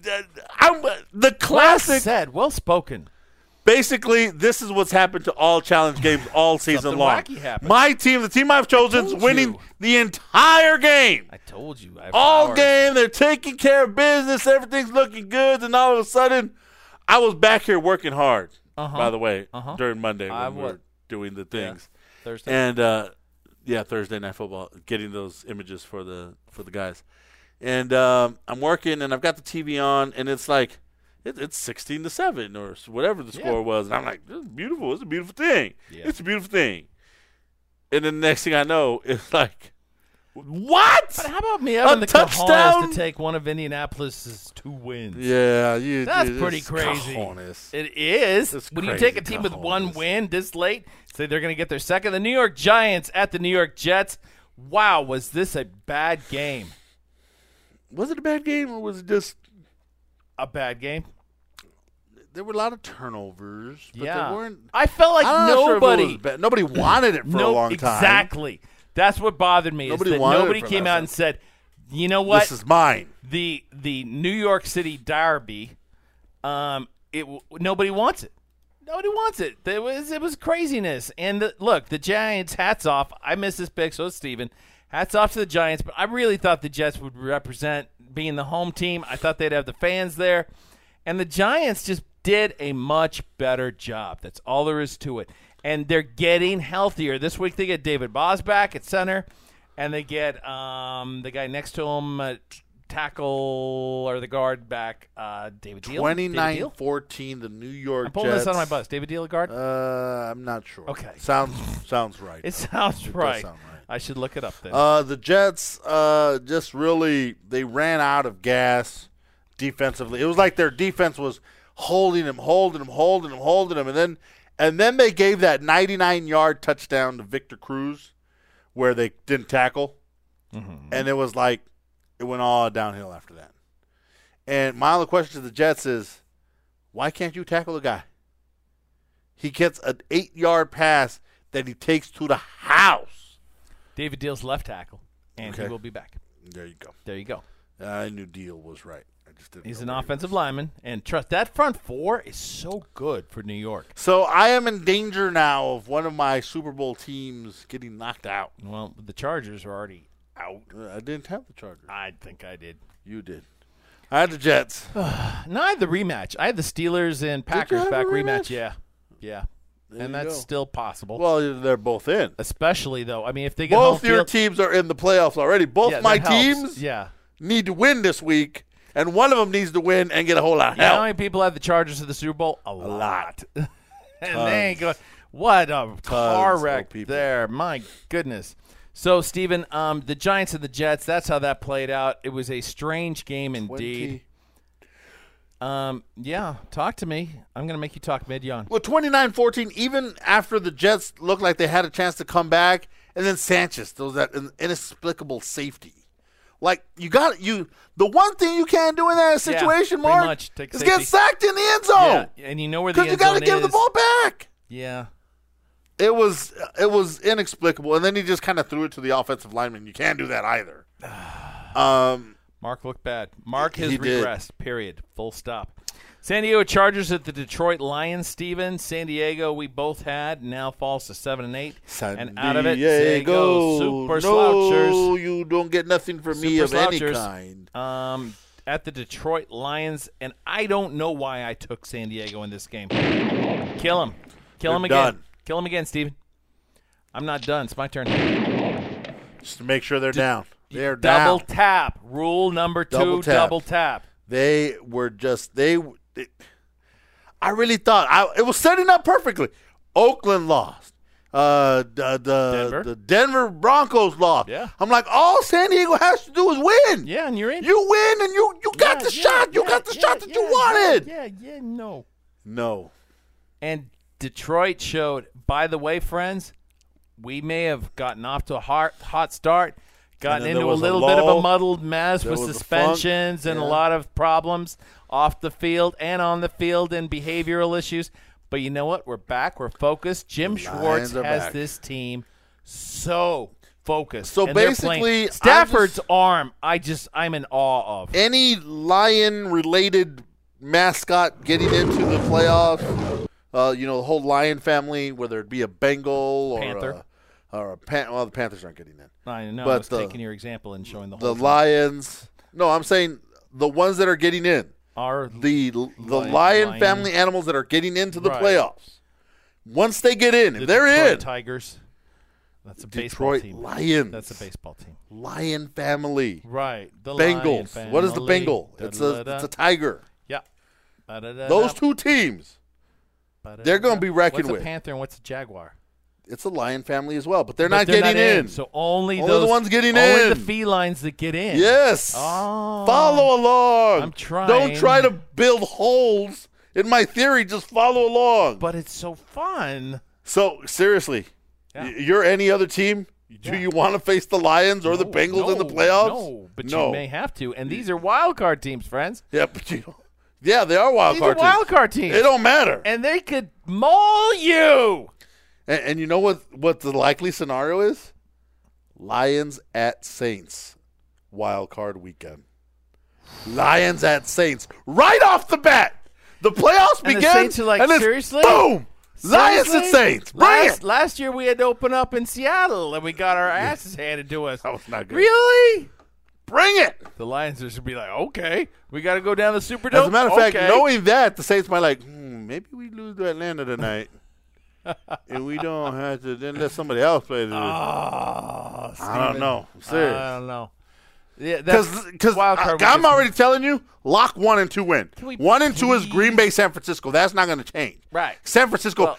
the classic. Well spoken. Basically, this is what's happened to all challenge games all season long. Wacky happened. My team, the team I've chosen, is winning the entire game. I told you. All game, they're taking care of business. Everything's looking good. And all of a sudden, I was back here working hard, by the way, during Monday when we were doing the things. Yeah. Thursday. And, Thursday Night Football, getting those images for the guys. And I'm working, and I've got the TV on, and it's like, it's 16-7 or whatever the score was. And I'm like, this is beautiful. It's a beautiful thing. Yeah. It's a beautiful thing. And then the next thing I know, it's like What? But how about me having the cojones to take one of Indianapolis's 2 wins? Yeah, that's pretty crazy. Cojones. It is. It's when you take a team with 1 win this late, say they're going to get their second. The New York Giants at the New York Jets. Wow, was this a bad game? Was it a bad game, or was it just a bad game? There were a lot of turnovers, but they weren't. I felt like nobody wanted it for a long time. Exactly. That's what bothered me. Nobody came out and said, "You know what? This is mine." The New York City Derby. Nobody wants it. Nobody wants it. It was craziness. And look, the Giants. Hats off. I missed this pick, so Steven. Hats off to the Giants. But I really thought the Jets would represent being the home team. I thought they'd have the fans there, and the Giants just did a much better job. That's all there is to it. And they're getting healthier. This week they get David Boz back at center, and they get the guy next to him, tackle or the guard back, David Deal. 29-14, the New York Jets. I'm pulling this out of my bus. David Deal, guard? I'm not sure. Okay. Sounds right. It sounds right. I should look it up then. The Jets just really, they ran out of gas defensively. It was like their defense was holding him, and then they gave that 99-yard touchdown to Victor Cruz where they didn't tackle. Mm-hmm. And it was like it went all downhill after that. And my only question to the Jets is, why can't you tackle the guy? He gets an 8-yard pass that he takes to the house. David Deal's left tackle, and he will be back. There you go. There you go. I knew Deal was right. He's an offensive lineman, and trust that front four is so good for New York. So I am in danger now of one of my Super Bowl teams getting knocked out. Well, the Chargers are already out. I didn't have the Chargers. I think I did. You did. I had the Jets. No, I had the rematch. I had the Steelers and Packers back rematch. Yeah. And that's still possible. Well, they're both in. Especially, though. I mean, if they get both your teams are in the playoffs already. Both my teams need to win this week. And one of them needs to win and get a whole lot of help. You know how many people have the Chargers to the Super Bowl? A lot. And they ain't going. What a car wreck there. My goodness. So, Steven, the Giants and the Jets, that's how that played out. It was a strange game indeed. Yeah, talk to me. I'm going to make you talk mid-yawn. Well, 29-14, even after the Jets looked like they had a chance to come back, and then Sanchez, there was that inexplicable safety. Like, the one thing you can't do in that situation, Mark, is get sacked in the end zone. Yeah, and you know where the end zone is. Because you got to give the ball back. Yeah. It was inexplicable, and then he just kind of threw it to the offensive lineman. You can't do that either. Mark looked bad. Mark has regressed, period. Full stop. San Diego Chargers at the Detroit Lions, Steven. San Diego we both had, now falls to 7-8. And out of it, San Diego Super Slouchers. No, you don't get nothing from me of any kind. At the Detroit Lions, and I don't know why I took San Diego in this game. Kill him. Kill him again. Done. Kill him again, Steven. I'm not done. It's my turn. Just to make sure they're down. They're down. Double tap. Rule number 2, double tap. They were just I really thought it was setting up perfectly. Oakland lost. The Denver Broncos lost. Yeah. I'm like, all San Diego has to do is win. Yeah, and you're in. You win, and you got the shot. You got the shot that you wanted. No. And Detroit showed, by the way, friends, we may have gotten off to a hot start, gotten into a little bit of a muddled mess with suspensions and a lot of problems off the field and on the field and behavioral issues. But you know what? We're back. We're focused. Jim Schwartz has this team so focused. So basically, Stafford's arm, I'm in awe of. Any lion-related mascot getting into the playoffs, the whole lion family, whether it be a Bengal or a Panther. Well, the Panthers aren't getting in. I know. But I was taking your example and showing the whole thing. Lions. No, I'm saying the ones that are getting in. Are the lion family animals that are getting into the playoffs. Once they get in, they're Detroit in. Tigers. That's a baseball Detroit team. Lions. That's a baseball team. Lion family. Right. The Bengals. Lion family. What is the Bengal? It's a tiger. Yeah. Those two teams. They're going to be reckoned with. What's a panther and what's a jaguar? it's a lion family as well, but they're not getting in. So only the ones getting in. Only the felines that get in. Yes. Oh. Follow along. I'm trying. Don't try to build holes in my theory. Just follow along. But it's so fun. So, seriously, you're any other team? Do you want to face the Lions or the Bengals in the playoffs? No, but you may have to. And these are wild card teams, friends. Yeah, but they are wild card teams. These are wild card teams. It don't matter. And they could maul you. And you know what the likely scenario is? Lions at Saints, wild card weekend. Lions at Saints, right off the bat. The playoffs begin. The Saints are like, and seriously? Boom! Seriously? Lions and Saints. Bring it. Last year we had to open up in Seattle, and we got our asses handed to us. That was not good. Really? Bring it. The Lions are should be like, okay, we got to go down the Superdome. As a matter of fact, knowing that, the Saints might like, maybe we lose to Atlanta tonight. And we don't have to then let somebody else play this. I don't know. I'm serious. I don't know. Yeah, because I'm already telling you, lock 1 and 2 win. 1 and 2 is Green Bay, San Francisco. That's not going to change. Right. San Francisco.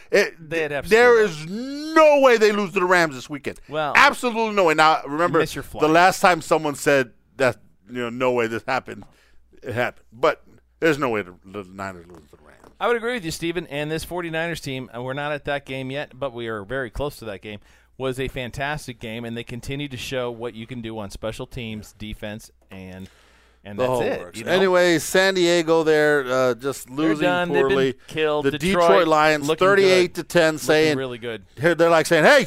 There is no way they lose to the Rams this weekend. Well, absolutely no way. Now remember, the last time someone said that no way this happened, it happened. But there's no way the Niners lose to the Rams. I would agree with you, Steven. And this 49ers team, and we're not at that game yet, but we are very close to that game, was a fantastic game, and they continue to show what you can do on special teams, defense, and that's it. Anyway, San Diego there just losing poorly. They've been killed. The Detroit Lions 38-10 saying really good. They're like saying, hey,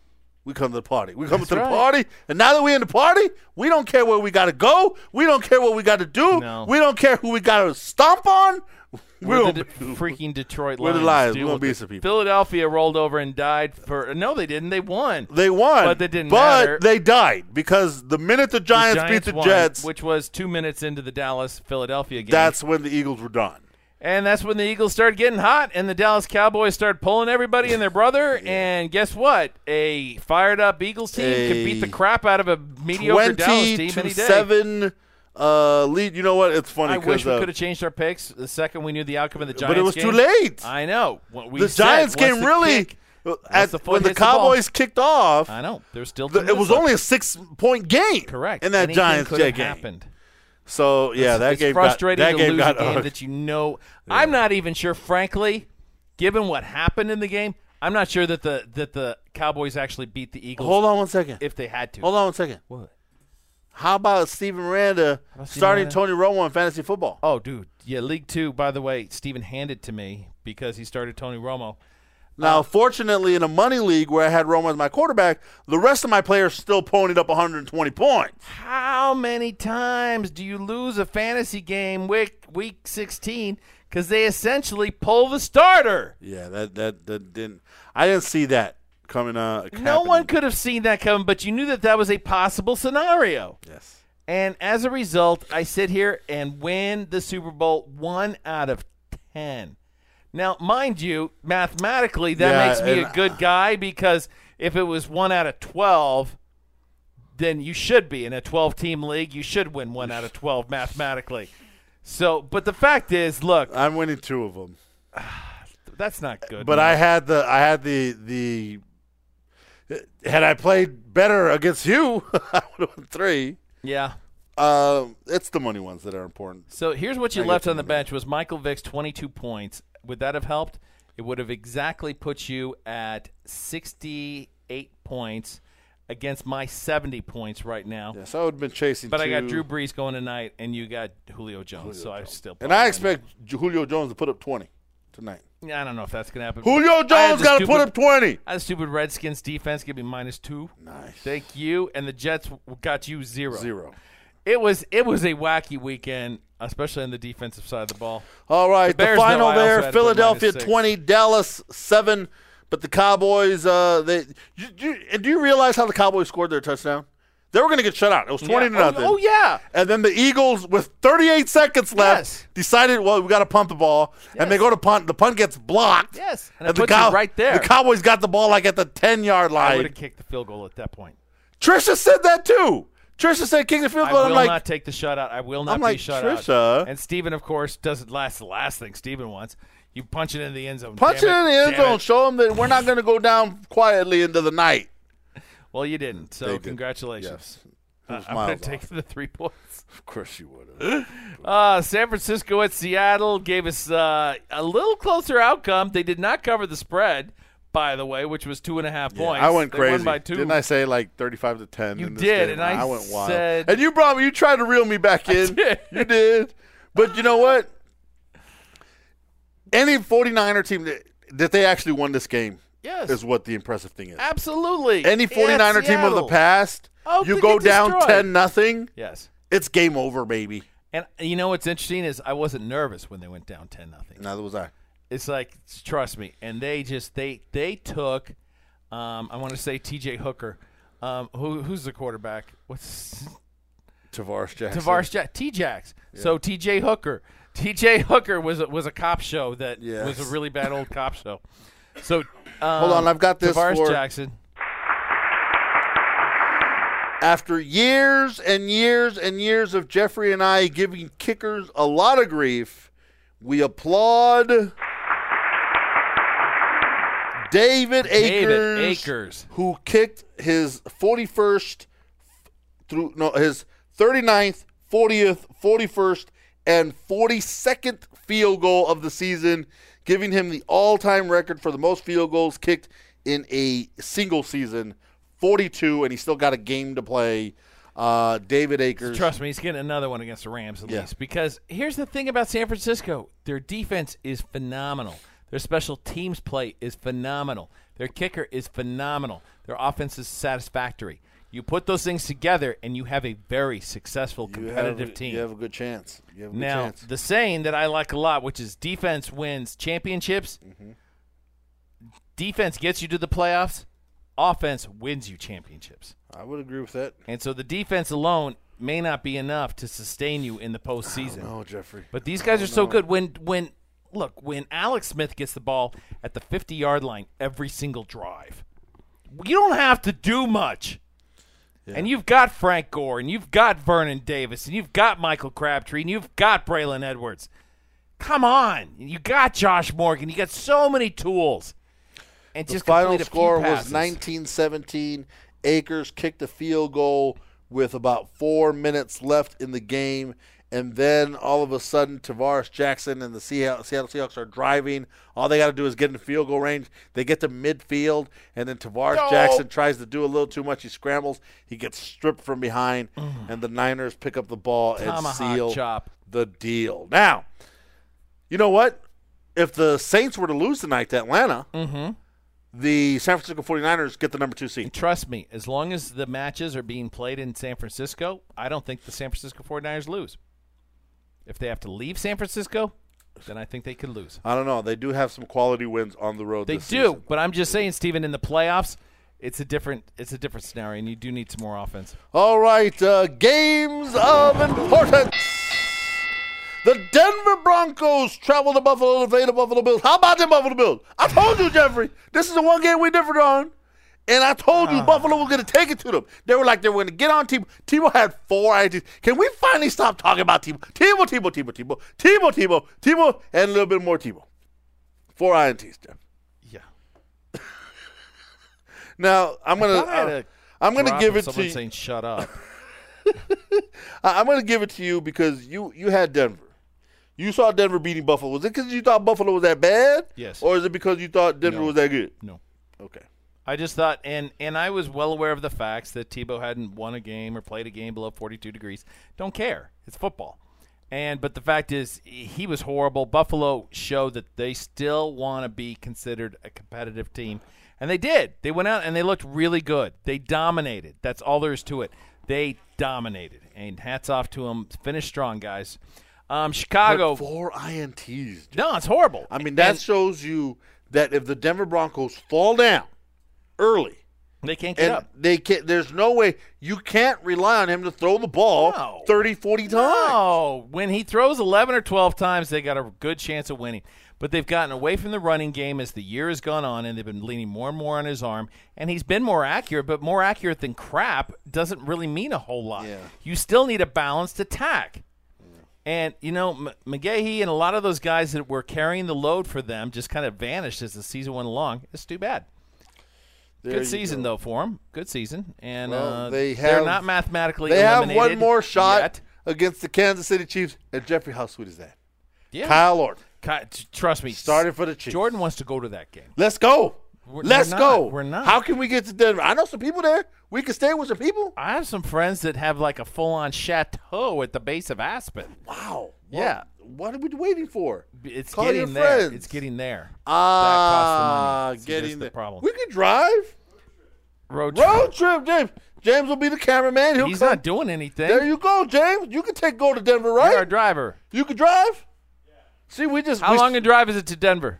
we come to the party. We come to the party, and now that we're in the party, we don't care where we got to go. We don't care what we got to do. No. We don't care who we got to stomp on. We're the freaking Detroit Lions. We're the Lions. We're going to be some people. Philadelphia rolled over and died for – no, they didn't. They won. They won. But they didn't matter. But they died because the minute the Giants beat the Jets – which was 2 minutes into the Dallas-Philadelphia game. That's when the Eagles were done. And that's when the Eagles started getting hot, and the Dallas Cowboys started pulling everybody and their brother. And guess what? A fired-up Eagles team could beat the crap out of a mediocre Dallas team any day. 20-7 lead. You know what? It's funny. I wish we could have changed our picks the second we knew the outcome of the Giants game. But it was too late. I know. The Giants game really when the Cowboys kicked off. I know. There's still it was only a 6-point game. Correct. In that Giants game. Happened. So it's game frustrating got, to lose a game that Yeah. I'm not even sure, frankly, given what happened in the game. I'm not sure that the Cowboys actually beat the Eagles. Hold on one second. If they had to. Hold on one second. What? How about Steven Miranda starting Tony Romo in fantasy football? Oh, dude. Yeah, League 2, by the way, Steven handed to me because he started Tony Romo. Now, fortunately, in a money league where I had Romo as my quarterback, the rest of my players still ponied up 120 points. How many times do you lose a fantasy game week 16 because they essentially pull the starter? Yeah, that didn't – I didn't see that coming No one could have seen that coming, but you knew that was a possible scenario. Yes. And as a result, I sit here and win the Super Bowl 1 out of 10. Now, mind you, mathematically, that makes me a good guy because if it was 1 out of 12, then you should be in a 12-team league. You should win 1 out of 12 mathematically. So, but the fact is, look, I'm winning 2 of them. That's not good. But I had the had I played better against you, I would have won 3. Yeah. It's the money ones that are important. So here's what you left on the bench was Michael Vick's 22 points. Would that have helped? It would have exactly put you at 68 points against my 70 points right now. Yes, I would have been chasing. But I got Drew Brees going tonight, and you got Julio Jones. I still. And I expect Julio Jones to put up 20 tonight. Yeah, I don't know if that's going to happen. Julio Jones got to put up 20. I had a stupid Redskins defense give me -2. Nice. Thank you. And the Jets got you 0. 0. It was a wacky weekend, especially on the defensive side of the ball. All right, the final there, Philadelphia 20, Dallas 7. But the Cowboys, do you realize how the Cowboys scored their touchdown? They were going to get shut out. It was 20-0. Oh, yeah. And then the Eagles, with 38 seconds left, decided, well, we got to punt the ball. Yes. And they go to punt. The punt gets blocked. Yes, and it puts you right there. The Cowboys got the ball like at the 10-yard line. I would have kicked the field goal at that point. Trisha said that too. Trisha said kick the field goal. I will not take the shutout. I will not be shut Trisha. out. And Steven, of course, doesn't last the last thing Steven wants. You punch it in the end zone. Punch it in the end zone. Show them that we're not going to go down quietly into the night. Well, you didn't, so congratulations. Yes. I'm going to take the 3 points. Of course you would have. San Francisco at Seattle gave us a little closer outcome. They did not cover the spread, by the way, which was 2.5 points. I went crazy. They won by 2. Didn't I say like 35-10? You in this did, game? and I went wild. said, and you tried to reel me back in. You did. But you know what? Any 49er team that they actually won this game is what the impressive thing is. Absolutely. Any 49er team of the past, you go down 10-0. Yes. It's game over, baby. And you know what's interesting is I wasn't nervous when they went down 10-0. Neither was I. It's like, trust me. And they just they took, I want to say T.J. Hooker. Who's the quarterback? What's Tavares Jackson. T-Jax. Yeah. So T.J. Hooker. T.J. Hooker was a cop show that was a really bad old cop show. So hold on, I've got this Tavares Jackson. After years and years and years of Jeffrey and I giving kickers a lot of grief, we applaud David Akers, who kicked his 41st his 39th, 40th, 41st, and 42nd field goal of the season, giving him the all-time record for the most field goals kicked in a single season, 42, and he's still got a game to play. David Akers. Trust me, he's getting another one against the Rams at least. Because here's the thing about San Francisco. Their defense is phenomenal. Their special teams play is phenomenal. Their kicker is phenomenal. Their offense is satisfactory. You put those things together, and you have a very successful competitive team. You have a good chance. The saying that I like a lot, which is defense wins championships, defense gets you to the playoffs, offense wins you championships. I would agree with that. And so the defense alone may not be enough to sustain you in the postseason. No, Jeffrey. But these guys are so good. When Alex Smith gets the ball at the 50-yard line every single drive, you don't have to do much. Yeah. And you've got Frank Gore, and you've got Vernon Davis, and you've got Michael Crabtree, and you've got Braylon Edwards. Come on. You got Josh Morgan. You got so many tools. And the final score was 19-17. Akers kicked a field goal with about 4 minutes left in the game. And then all of a sudden, Tavares Jackson and the Seattle Seahawks are driving. All they got to do is get in field goal range. They get to midfield, and then Tavares Jackson tries to do a little too much. He scrambles. He gets stripped from behind, and the Niners pick up the ball and seal the deal. Now, you know what? If the Saints were to lose tonight to Atlanta, the San Francisco 49ers get the number 2 seed. Trust me, as long as the matches are being played in San Francisco, I don't think the San Francisco 49ers lose. If they have to leave San Francisco, then I think they could lose. I don't know. They do have some quality wins on the road this season. They but I'm just saying, Steven, in the playoffs, it's a different scenario, and you do need some more offense. All right, games of importance. The Denver Broncos travel to Buffalo to play the Buffalo Bills. How about the Buffalo Bills? I told you, Jeffrey, this is the one game we differed on. And I told you Buffalo was going to take it to them. They were going to get on Tebow. Tebow had 4 INTs. Can we finally stop talking about Tebow? Tebow, and a little bit more Tebow. 4 INTs, Jeff. Yeah. Now, I'm going to give it to you. Saying shut up. I'm going to give it to you because you had Denver. You saw Denver beating Buffalo. Was it because you thought Buffalo was that bad? Yes. Or is it because you thought Denver was that good? No. Okay. I just thought, and I was well aware of the facts that Tebow hadn't won a game or played a game below 42 degrees. Don't care. It's football. But the fact is, he was horrible. Buffalo showed that they still want to be considered a competitive team. And they did. They went out and they looked really good. They dominated. That's all there is to it. They dominated. And hats off to them. Finish strong, guys. Chicago. But 4 INTs. No, it's horrible. I mean, that shows you that if the Denver Broncos fall down early, they can't get up. There's no way. You can't rely on him to throw the ball 30, 40 times. No. When he throws 11 or 12 times, they got a good chance of winning. But they've gotten away from the running game as the year has gone on, and they've been leaning more and more on his arm. And he's been more accurate, but more accurate than crap doesn't really mean a whole lot. Yeah. You still need a balanced attack. And, McGahee and a lot of those guys that were carrying the load for them just kind of vanished as the season went along. It's too bad. Good season, though, for them. Good season. And they're not mathematically eliminated. They have one more shot against the Kansas City Chiefs. And Jeffrey, how sweet is that? Yeah. Kyle Orton. Trust me. Started for the Chiefs. Jordan wants to go to that game. Let's go. Let's go. We're not. How can we get to Denver? I know some people there. We can stay with some people. I have some friends that have like a full-on chateau at the base of Aspen. Wow. Yeah. What are we waiting for? It's Call getting your there. friends. It's getting there. That costs the money. Getting the problem. We can drive. Road trip, James. James will be the cameraman. He's not doing anything. There you go, James. You can go to Denver, right? You're our driver. You can drive? Yeah. See, How long a drive is it to Denver?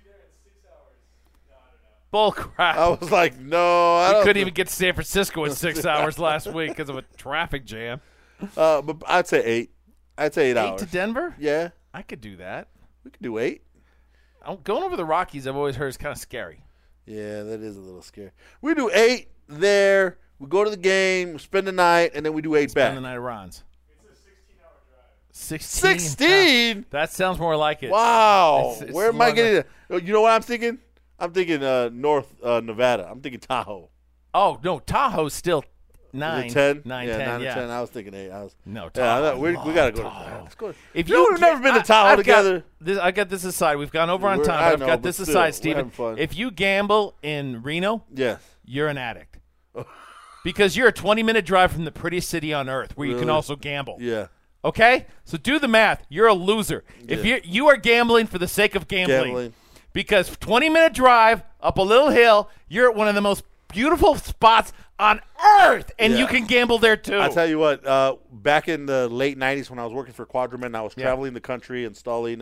Bull crap. I was like, no. I couldn't even get to San Francisco in 6 hours last week because of a traffic jam. But I'd say 8. I'd say 8 hours. 8 to Denver? Yeah. I could do that. We could do 8. Going over the Rockies, I've always heard, is kind of scary. Yeah, that is a little scary. We do 8 there. We go to the game, spend the night, and then we do 8 back. Spend the night at Ron's. It's a 16-hour drive. 16? That sounds more like it. Wow. Where am I getting it? You know what I'm thinking? I'm thinking North Nevada. I'm thinking Tahoe. Oh, no. Tahoe's still 9. 10? 9, yeah, 10, 9 yeah. or 10. I was thinking 8. No, Tahoe. We got to go to Tahoe. Let's go. If we've never been to Tahoe together. I got this aside. We've gone over on time, but I've got this aside, Steven. If you gamble in Reno, yes, you're an addict. Because you're a 20-minute drive from the prettiest city on earth where you can also gamble. Yeah. Okay? So do the math. You're a loser. Yeah. If you are gambling for the sake of gambling. Because 20-minute drive up a little hill, you're at one of the most beautiful spots on earth, and you can gamble there too. I tell you what, back in the late 90s when I was working for Quadriman, I was traveling the country installing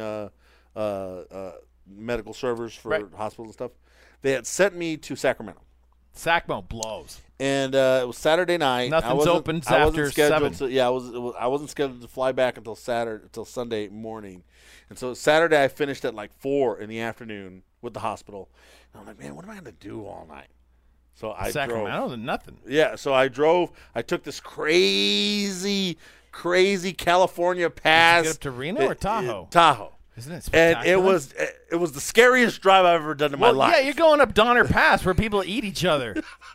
medical servers for hospitals and stuff. They had sent me to Sacramento. Sacramento blows. And it was Saturday night. Nothing's open after 7. I wasn't scheduled to fly back until Sunday morning. And so Saturday I finished at like 4 in the afternoon with the hospital. And I'm like, man, what am I going to do all night? So I Sacramento, drove. nothing. Yeah, so I drove. I took this crazy California pass. Did you get up to Reno or Tahoe? Tahoe. Isn't it spectacular? And it was the scariest drive I've ever done in my life. Yeah, you're going up Donner Pass where people eat each other.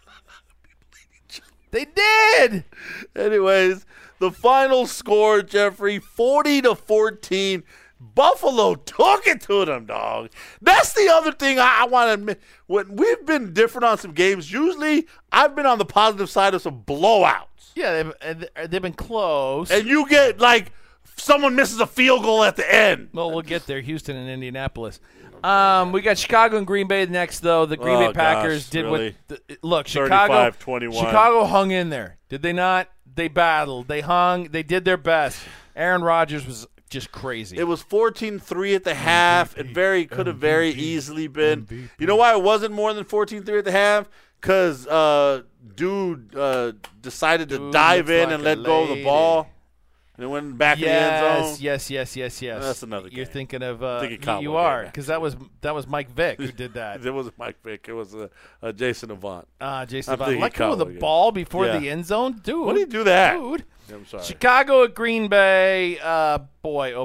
They did. Anyways, the final score, Jeffrey, 40-14. Buffalo took it to them, dog. That's the other thing I want to admit. When we've been different on some games, usually I've been on the positive side of some blowouts. Yeah, they've been close. And you get, like, someone misses a field goal at the end. Well, we'll get there. Houston and Indianapolis. We got Chicago and Green Bay next, though. The Green Bay Packers did really? Look, Chicago 35-21. Chicago hung in there. Did they not? They battled. They hung. They did their best. Aaron Rodgers was just crazy. It was 14-3 at the half. It could have very easily been. You know why it wasn't more than 14-3 at the half? Because dude decided to dive in and let go of the ball. And it went back in the end zone. Yes. That's another game. You're thinking of you are, because that was Mike Vick who did that. It wasn't Mike Vick. It was Jason Avant. Jason Avant. Let go of the ball before the end zone, dude. Why do you do that, dude? I'm sorry. Chicago at Green Bay. Boy.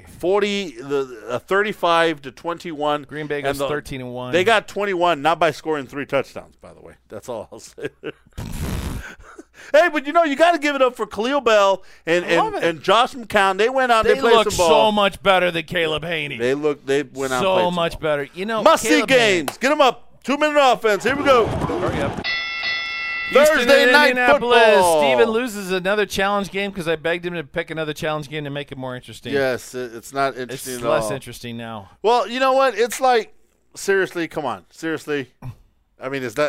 35-21. Green Bay goes 13-1. They got 21, not by scoring 3 touchdowns. By the way, that's all I'll say. Hey, but you got to give it up for Khalil Bell and Josh McCown. They went out. They played look some ball. so much better than Caleb Haney. They went out. So much better. Must-see games. Get them up. 2-minute offense. Here we go. Hurry up. Thursday night football. Steven loses another challenge game because I begged him to pick another challenge game to make it more interesting. Yes, it's not interesting at all. It's less interesting now. Well, you know what? It's like, seriously, come on. Seriously. I mean, is that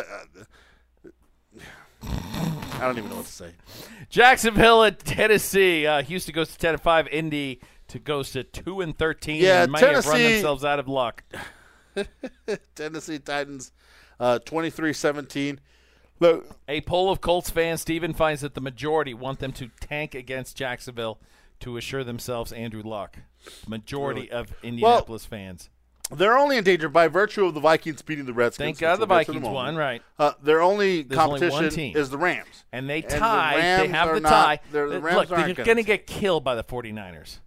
I don't even know what to say. Jacksonville at Tennessee. Houston goes to 10-5. Indy goes to 2-13. Yeah, and might have run themselves out of luck. Tennessee Titans 23-17. Look, a poll of Colts fans, Steven, finds that the majority want them to tank against Jacksonville to assure themselves Andrew Luck. Majority of Indianapolis fans. They're only in danger by virtue of the Vikings beating the Redskins. Thank God the Vikings won, right. Their only competition is the Rams. And they tied. They have the tie. The Rams Look, they're going to get killed by the 49ers.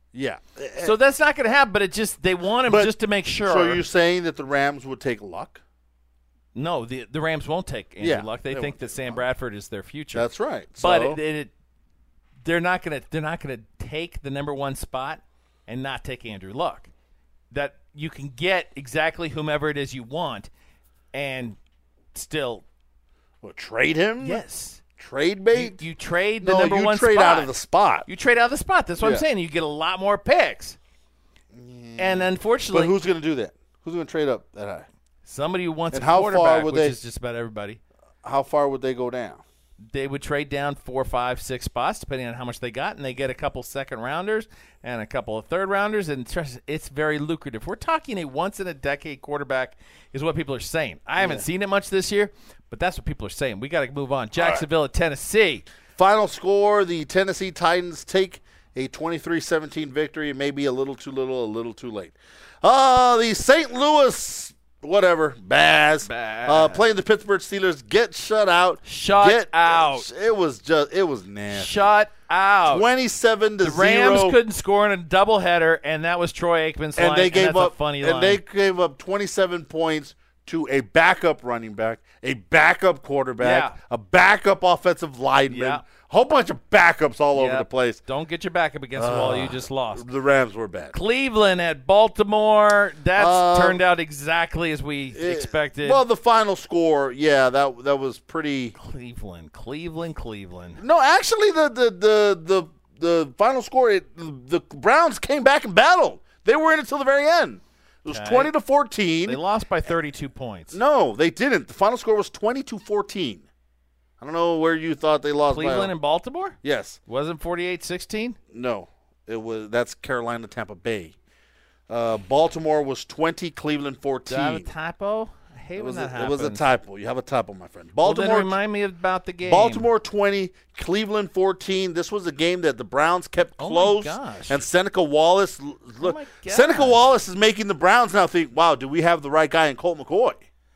Yeah. So that's not going to happen, but they want him just to make sure. So you're saying that the Rams would take Luck? No, the Rams won't take Andrew Luck. They think that Sam Bradford is their future. That's right. But they're not going to take the number one spot and not take Andrew Luck. That you can get exactly whomever it is you want and still trade him? Yes. Trade bait? You trade the number one spot. You trade out of the spot. You trade out of the spot. That's what I'm saying. You get a lot more picks. And unfortunately, but who's going to do that? Who's going to trade up that high? Somebody who wants a quarterback, which is just about everybody. How far would they go down? They would trade down 4, 5, 6 spots, depending on how much they got, and they get a couple second-rounders and a couple of third-rounders, and it's very lucrative. We're talking a once-in-a-decade quarterback is what people are saying. I haven't seen it much this year, but that's what people are saying. We got to move on. Jacksonville at Tennessee. Final score, the Tennessee Titans take a 23-17 victory. It may be a little too little, a little too late. The St. Louis... whatever, Baz. Playing the Pittsburgh Steelers, get shut out. Out. It was nasty. Shut out. 27-0. The Rams couldn't score in a doubleheader, and that was Troy Aikman's line. They gave up a funny line. And they gave up 27 points to a backup running back, a backup quarterback, a backup offensive lineman. Whole bunch of backups all over the place. Don't get your backup against the wall. You just lost. The Rams were bad. Cleveland at Baltimore. That's turned out exactly as we expected. Well, the final score, that was pretty. Cleveland. No, actually, the final score, the Browns came back and battled. They were in it till the very end. It was 20-14. They lost by 32 points. No, they didn't. The final score was 20-14. I don't know where you thought they lost. Cleveland and Baltimore? Yes. Wasn't 48-16? No. That's Carolina, Tampa Bay. Baltimore was 20, Cleveland 14. Do I have a typo? I hate when that happens. It was a typo. You have a typo, my friend. Baltimore. Well, then remind me about the game. Baltimore 20, Cleveland 14. This was a game that the Browns kept close. Oh, my gosh. And Seneca Wallace. Look, Seneca Wallace is making the Browns now think, wow, do we have the right guy in Colt McCoy?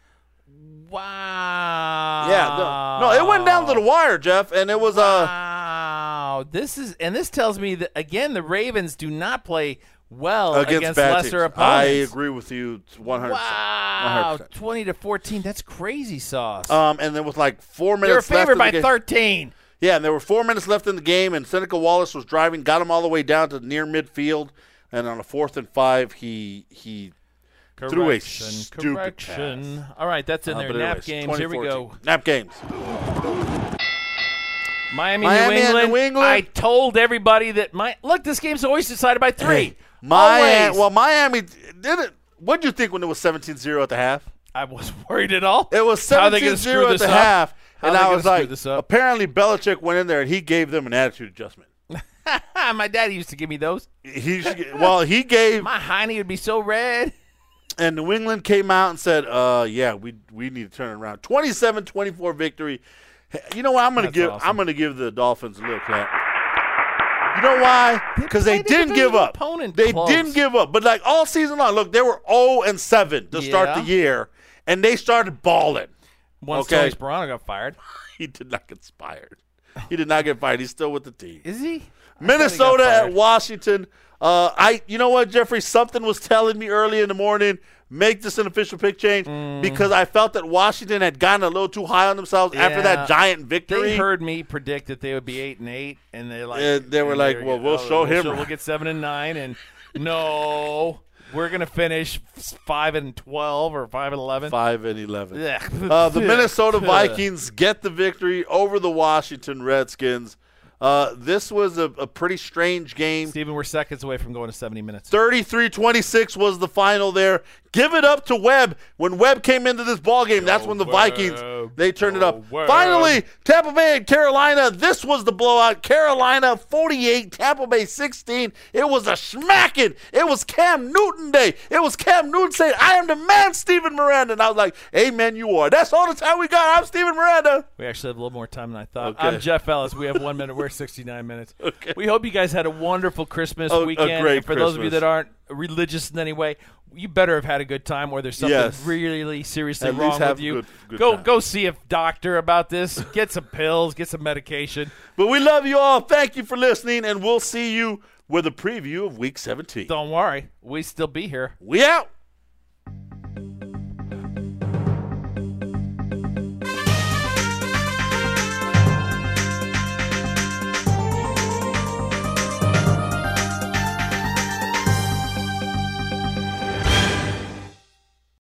Wow. Yeah. No, it went down to the wire, Jeff, and it was wow. This tells me that again the Ravens do not play well against lesser opponents. I agree with you 100%. Wow. 20-14. That's crazy sauce. And there was like 4 minutes left. They were favored by 13. Yeah, and there were 4 minutes left in the game, and Seneca Wallace was driving, got him all the way down to near midfield, and on a 4th and 5, he threw a stupid pass. All right, that's in there. Nap games. Here we go. Nap games. Miami, New England. I told everybody that this game's always decided by 3. Hey, Miami did it. What did you think when it was 17-0 at the half? I wasn't worried at all. It was 17-0 at the half, and I was like, apparently Belichick went in there and he gave them an attitude adjustment. My daddy used to give me those. He gave my hiney would be so red. And New England came out and said, we need to turn it around. 27-24 victory. You know what? I'm going to give the Dolphins a little clap. You know why? Because they didn't give up. They didn't give up. But like all season long, look, they were 0-7 to start the year, and they started balling. Once Tony Sperano got fired. He did not get fired. He did not get fired. He's still with the team. Is he? Minnesota at Washington. You know what, Jeffrey? Something was telling me early in the morning, make this an official pick change because I felt that Washington had gotten a little too high on themselves after that giant victory. They heard me predict that they would be 8-8, and they're like, we'll show him. We'll get 7-9, and no, we're gonna finish 5-12 or 5-11. 5-11. Yeah. The Minnesota Vikings get the victory over the Washington Redskins. This was a pretty strange game. Steven, we're seconds away from going to 70 minutes. 33-26 was the final there. Give it up to Webb. When Webb came into this ballgame, that's when the Vikings, they turned it up. Webb. Finally, Tampa Bay and Carolina. This was the blowout. Carolina 48, Tampa Bay 16. It was a smacking. It was Cam Newton day. It was Cam Newton saying, I am the man, Steven Miranda. And I was like, amen, you are. That's all the time we got. I'm Steven Miranda. We actually have a little more time than I thought. Okay. I'm Jeff Ellis. We have 1 minute. We're 69 minutes. Okay. We hope you guys had a wonderful Christmas weekend. A great and for those of you that aren't religious in any way, you better have had a good time, or there's something really seriously wrong with you. Go see a doctor about this. Get some pills, get some medication. But we love you all. Thank you for listening, and we'll see you with a preview of Week 17. Don't worry. We still be here. We out.